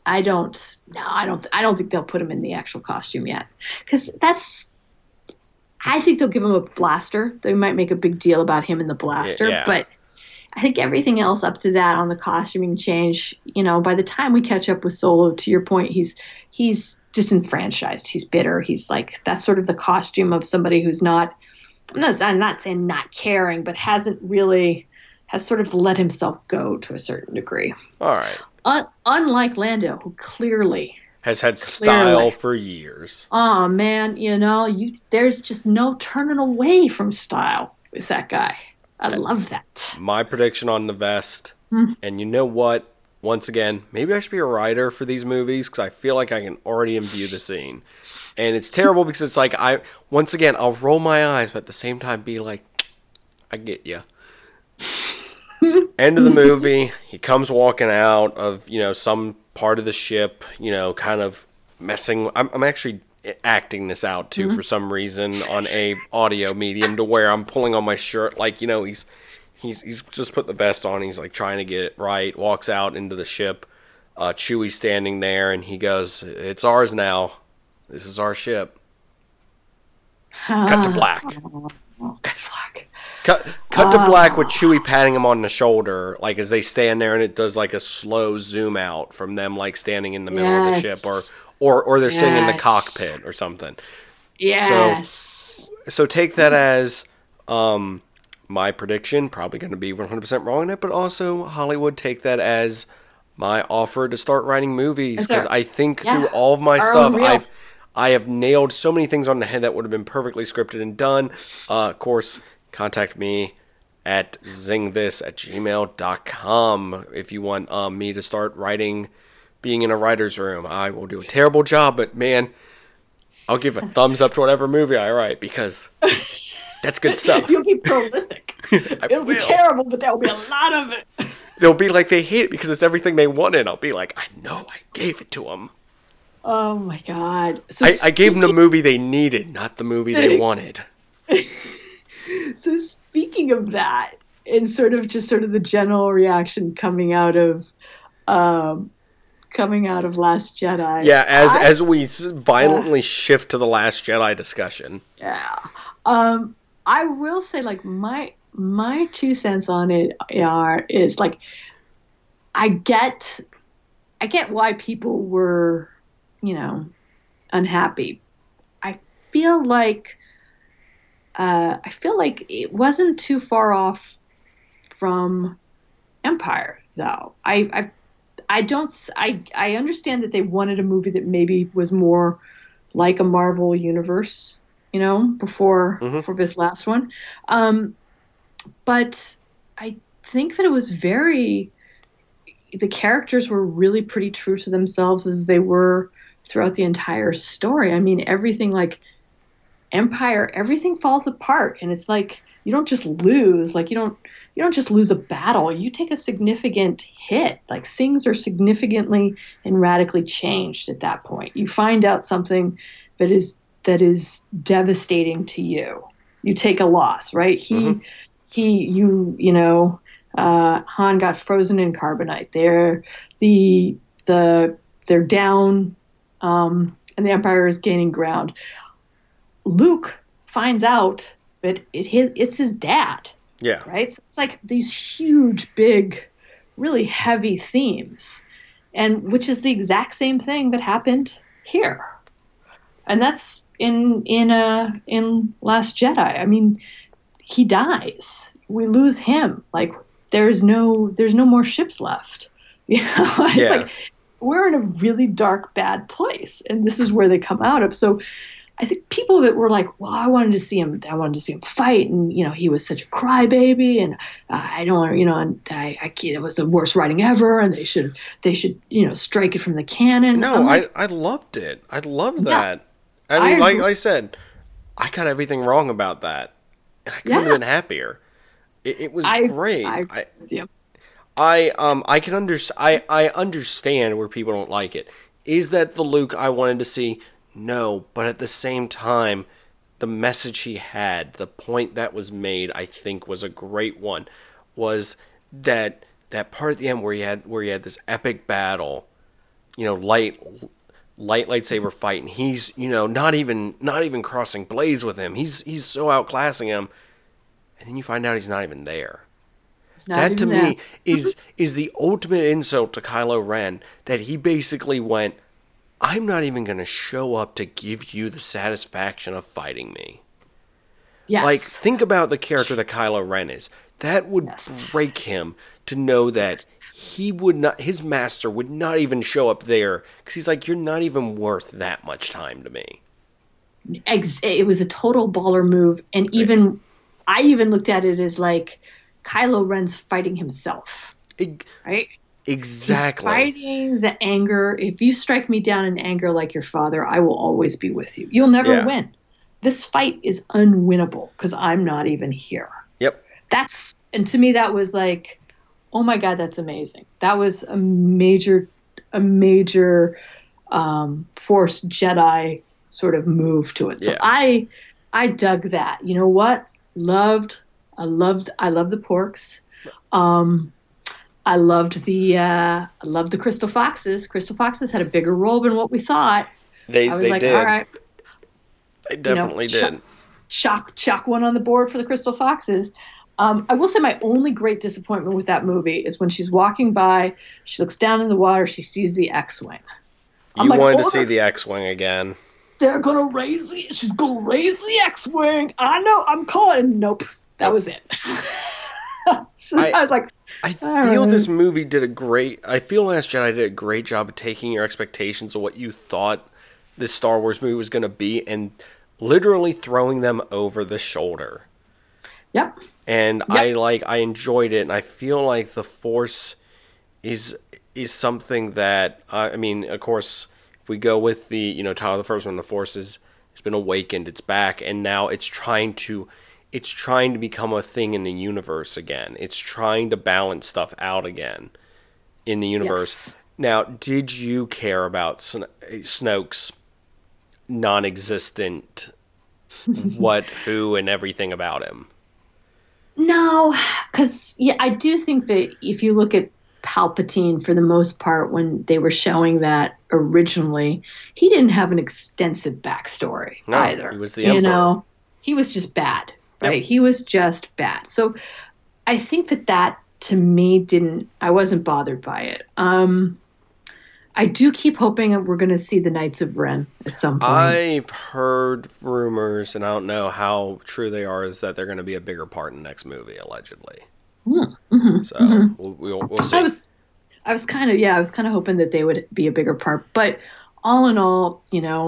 I don't. No, I don't. I don't think they'll put him in the actual costume yet, because that's. I think they'll give him a blaster. They might make a big deal about him in the blaster, Yeah. but I think everything else up to that on the costuming change. By the time we catch up with Solo, to your point, he's disenfranchised. He's bitter. He's like, that's sort of the costume of somebody who's not. I'm not saying not caring, but has sort of let himself go to a certain degree. All right. Unlike Lando, who clearly has had style for years. Oh man, there's just no turning away from style with that guy. I love that. My prediction on the vest, and you know what? Once again, maybe I should be a writer for these movies because I feel like I can already imbue the scene. And it's terrible because it's like I'll roll my eyes, but at the same time be like, I get you. End of the movie, he comes walking out of, some part of the ship, kind of messing. I'm actually acting this out too for some reason on a audio medium to where I'm pulling on my shirt like, he's just put the vest on, he's like trying to get it right, walks out into the ship. Chewie's standing there and he goes, "It's ours now. This is our ship." Cut to black. Cut to black with Chewie patting him on the shoulder, like as they stand there, and it does like a slow zoom out from them, like standing in the middle of the ship, or they're sitting in the cockpit or something. Yes. So take that as my prediction. Probably going to be 100% wrong in it, but also Hollywood, take that as my offer to start writing movies, because I think through all of my stuff, I have nailed so many things on the head that would have been perfectly scripted and done. Of course, contact me at zingthis@gmail.com if you want me to start writing, being in a writer's room. I will do a terrible job, but man, I'll give a thumbs up to whatever movie I write because that's good stuff. You'll be prolific. It'll be terrible, but there'll be a lot of it. They'll be like, they hate it because it's everything they wanted. I'll be like, I know, I gave it to them. Oh my God. So I gave them the movie they needed, not the movie they wanted. So speaking of that, and sort of the general reaction coming out of Last Jedi. Yeah, as we violently shift to the Last Jedi discussion. Yeah. I will say, like, my 2 cents on it is like, I get why people were, unhappy. I feel like it wasn't too far off from Empire, though. I understand that they wanted a movie that maybe was more like a Marvel universe, before this last one. But I think that it was the characters were really pretty true to themselves as they were throughout the entire story. I mean, everything, like Empire, everything falls apart, and it's like you don't just lose, like you don't just lose a battle, you take a significant hit. Like, things are significantly and radically changed at that point. You find out something that is devastating to you. You take a loss, right? Han got frozen in carbonite. They're down, and the Empire is gaining ground. Luke finds out that it's his dad. Yeah. Right? So it's like these huge, big, really heavy themes, and which is the exact same thing that happened here. And that's in Last Jedi. I mean, he dies. We lose him. Like, there's no more ships left. It's like we're in a really dark, bad place, and this is where they come out of. So I think people that were like, well, I wanted to see him fight, and he was such a crybaby, and I don't want and it was the worst writing ever, and they should strike it from the canon. No, I loved it. I loved that. I mean, like I said, I got everything wrong about that, and I couldn't have been happier. It was great. I understand where people don't like it. Is that the Luke I wanted to see? No, but at the same time, the message he had, the point that was made, I think was a great one. Was that part at the end where he had this epic battle light lightsaber fight, and he's not even crossing blades with him. He's so outclassing him, and then you find out he's not even there. That to me is the ultimate insult to Kylo Ren, that he basically went, I'm not even going to show up to give you the satisfaction of fighting me. Yes. Like, think about the character that Kylo Ren is. That would break him to know that his master would not even show up there, because he's like, you're not even worth that much time to me. It was a total baller move, and I even looked at it as like, Kylo Ren's fighting himself, right? Exactly. He's fighting the anger. If you strike me down in anger like your father, I will always be with you. You'll never win. This fight is unwinnable because I'm not even here. Yep. And to me, that was like, oh my God, that's amazing. That was a major Force Jedi sort of move to it. So I dug that. You know what? I loved the porks. I loved the Crystal Foxes. Crystal Foxes had a bigger role than what we thought. They like, did. All right. They definitely did. Chalk one on the board for the Crystal Foxes. I will say my only great disappointment with that movie is when she's walking by, she looks down in the water, she sees the X-Wing. You wanted to see the X-Wing again. She's gonna raise the X-Wing. I know, I'm calling. Nope. That was it. So I was like, I feel this movie I feel Last Jedi did a great job of taking your expectations of what you thought this Star Wars movie was going to be and literally throwing them over the shoulder. Yep. And I enjoyed it, and I feel like the Force is something that, I mean, of course, if we go with the, Tyler the First One, the Force has been awakened, it's back, and now it's trying to become a thing in the universe again. It's trying to balance stuff out again in the universe. Yes. Now, did you care about Snoke's non-existent who, and everything about him? No, because I do think that if you look at Palpatine, for the most part, when they were showing that originally, he didn't have an extensive backstory either. He was the Emperor. He was just bad. Right. Yep. He was just bad. So I think that to me I wasn't bothered by it. I do keep hoping that we're going to see the Knights of Ren at some point. I've heard rumors, and I don't know how true they are, is that they're going to be a bigger part in the next movie, allegedly. Mm-hmm. So we'll see. I was kind of hoping that they would be a bigger part. But all in all,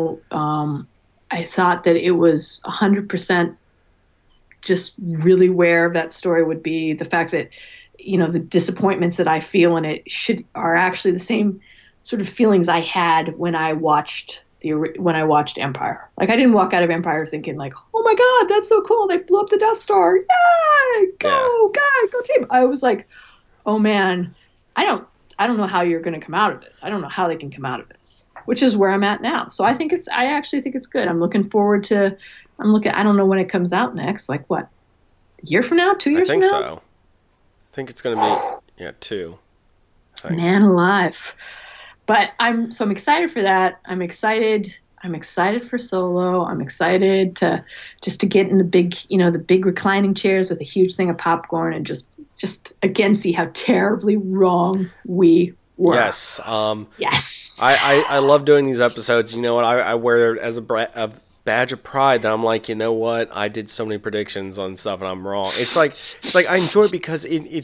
I thought that it was 100% just really where that story would be. The fact that, the disappointments that I feel in it are actually the same sort of feelings I had when I watched Empire. Like, I didn't walk out of Empire thinking like, oh my God, that's so cool. They blew up the Death Star. Yay! Go team. I was like, oh man, I don't know how you're going to come out of this. I don't know how they can come out of this, which is where I'm at now. So I actually think it's good. I'm looking forward to, I don't know when it comes out next. Like what? A year from now? 2 years from now? I think so. I think it's going to be, 2. Man alive. But I'm excited for that. I'm excited for Solo. I'm excited to get in the big reclining chairs with a huge thing of popcorn and just again see how terribly wrong we were. Yes. Yes. I love doing these episodes. You know what? I wear it as a badge of pride that I'm like, you know what? I did so many predictions on stuff and I'm wrong. It's like I enjoy it because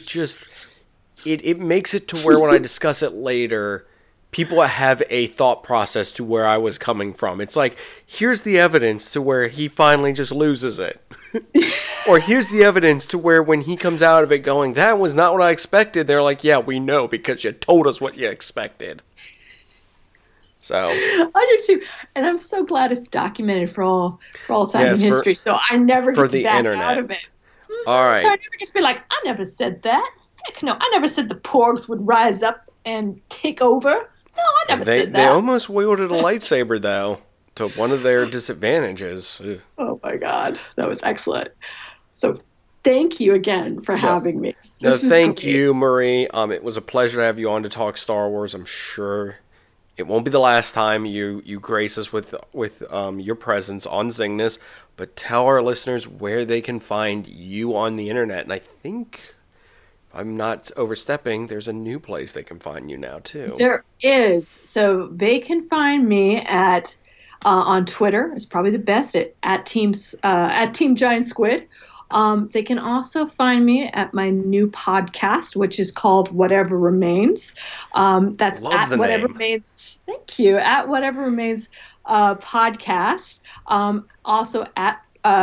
it makes it to where when I discuss it later, people have a thought process to where I was coming from. It's like, here's the evidence to where he finally just loses it. Or here's the evidence to where when he comes out of it going, that was not what I expected. They're like, yeah, we know because you told us what you expected. So I do too. And I'm so glad it's documented for all time in history. So I never get to back out of it. All right. So I never get to be like, I never said that. Heck no, I never said the Porgs would rise up and take over. No, I never said that. They almost wielded a lightsaber, though, to one of their disadvantages. Oh, my God. That was excellent. So thank you again for having me. No, thank you, Marie. It was a pleasure to have you on to talk Star Wars. I'm sure it won't be the last time you grace us with your presence on Zingness, but tell our listeners where they can find you on the internet. And I think, if I'm not overstepping, there's a new place they can find you now too. There is. So they can find me at on Twitter. It's probably the best at Team Giant Squid. They can also find me at my new podcast, which is called Whatever Remains. That's Love at the Whatever name. Remains. Thank you. At Whatever Remains podcast. Also at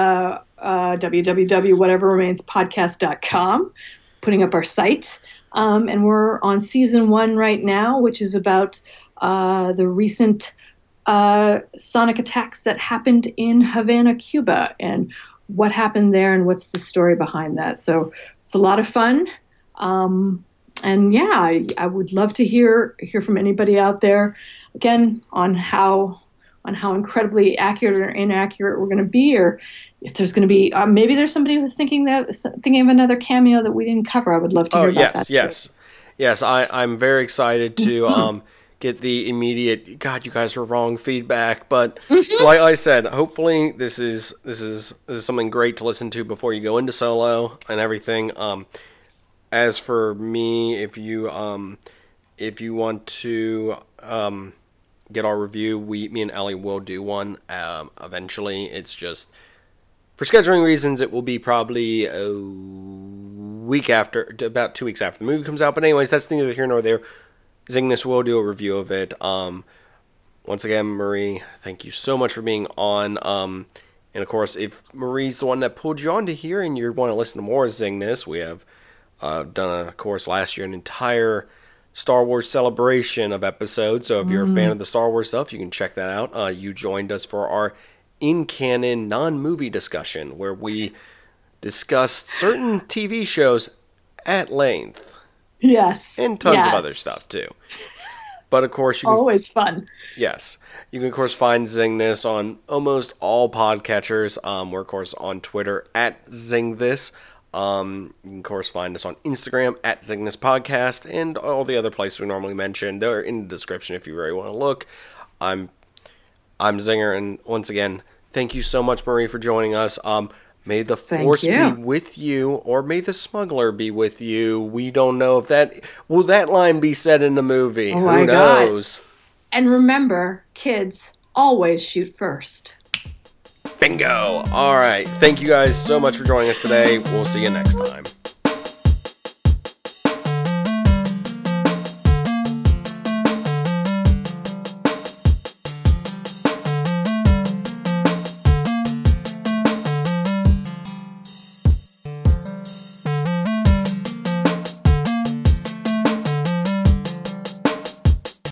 www.whateverremainspodcast.com, putting up our site. And we're on season 1 right now, which is about the recent sonic attacks that happened in Havana, Cuba, and what happened there and what's the story behind that. So it's a lot of fun. And yeah, I would love to hear from anybody out there, again, on how incredibly accurate or inaccurate we're going to be, or if there's going to be maybe there's somebody who's thinking of another cameo that we didn't cover. I would love to hear about that. Yes. I'm very excited to get the immediate "God, you guys were wrong" feedback. But like I said, hopefully this is something great to listen to before you go into Solo and everything. As for me, if you want to get our review, me and Ellie will do one eventually. It's just, for scheduling reasons, it will be probably a week after, about 2 weeks after the movie comes out. But anyways, that's neither here nor there. Zingness will do a review of it. Once again, Marie, thank you so much for being on. And of course, if Marie's the one that pulled you on to here and you want to listen to more Zingness, we have done, of course, last year an entire Star Wars celebration of episodes. So if you're a fan of the Star Wars stuff, you can check that out. You joined us for our in-canon non-movie discussion, where we discussed certain TV shows at length. Yes. And tons of other stuff too. But of course, always fun. Yes. You can, of course, find Zingness on almost all podcatchers. We're, of course, on Twitter at ZingThis. You can, of course, find us on Instagram at Zingness Podcast, and all the other places we normally mention. They're in the description if you really want to look. I'm Zinger, and once again, thank you so much, Marie, for joining us. May the Force be with you, or may the smuggler be with you. We don't know if that line be said in the movie. Who knows? God. And remember, kids, always shoot first. Bingo! All right. Thank you guys so much for joining us today. We'll see you next time.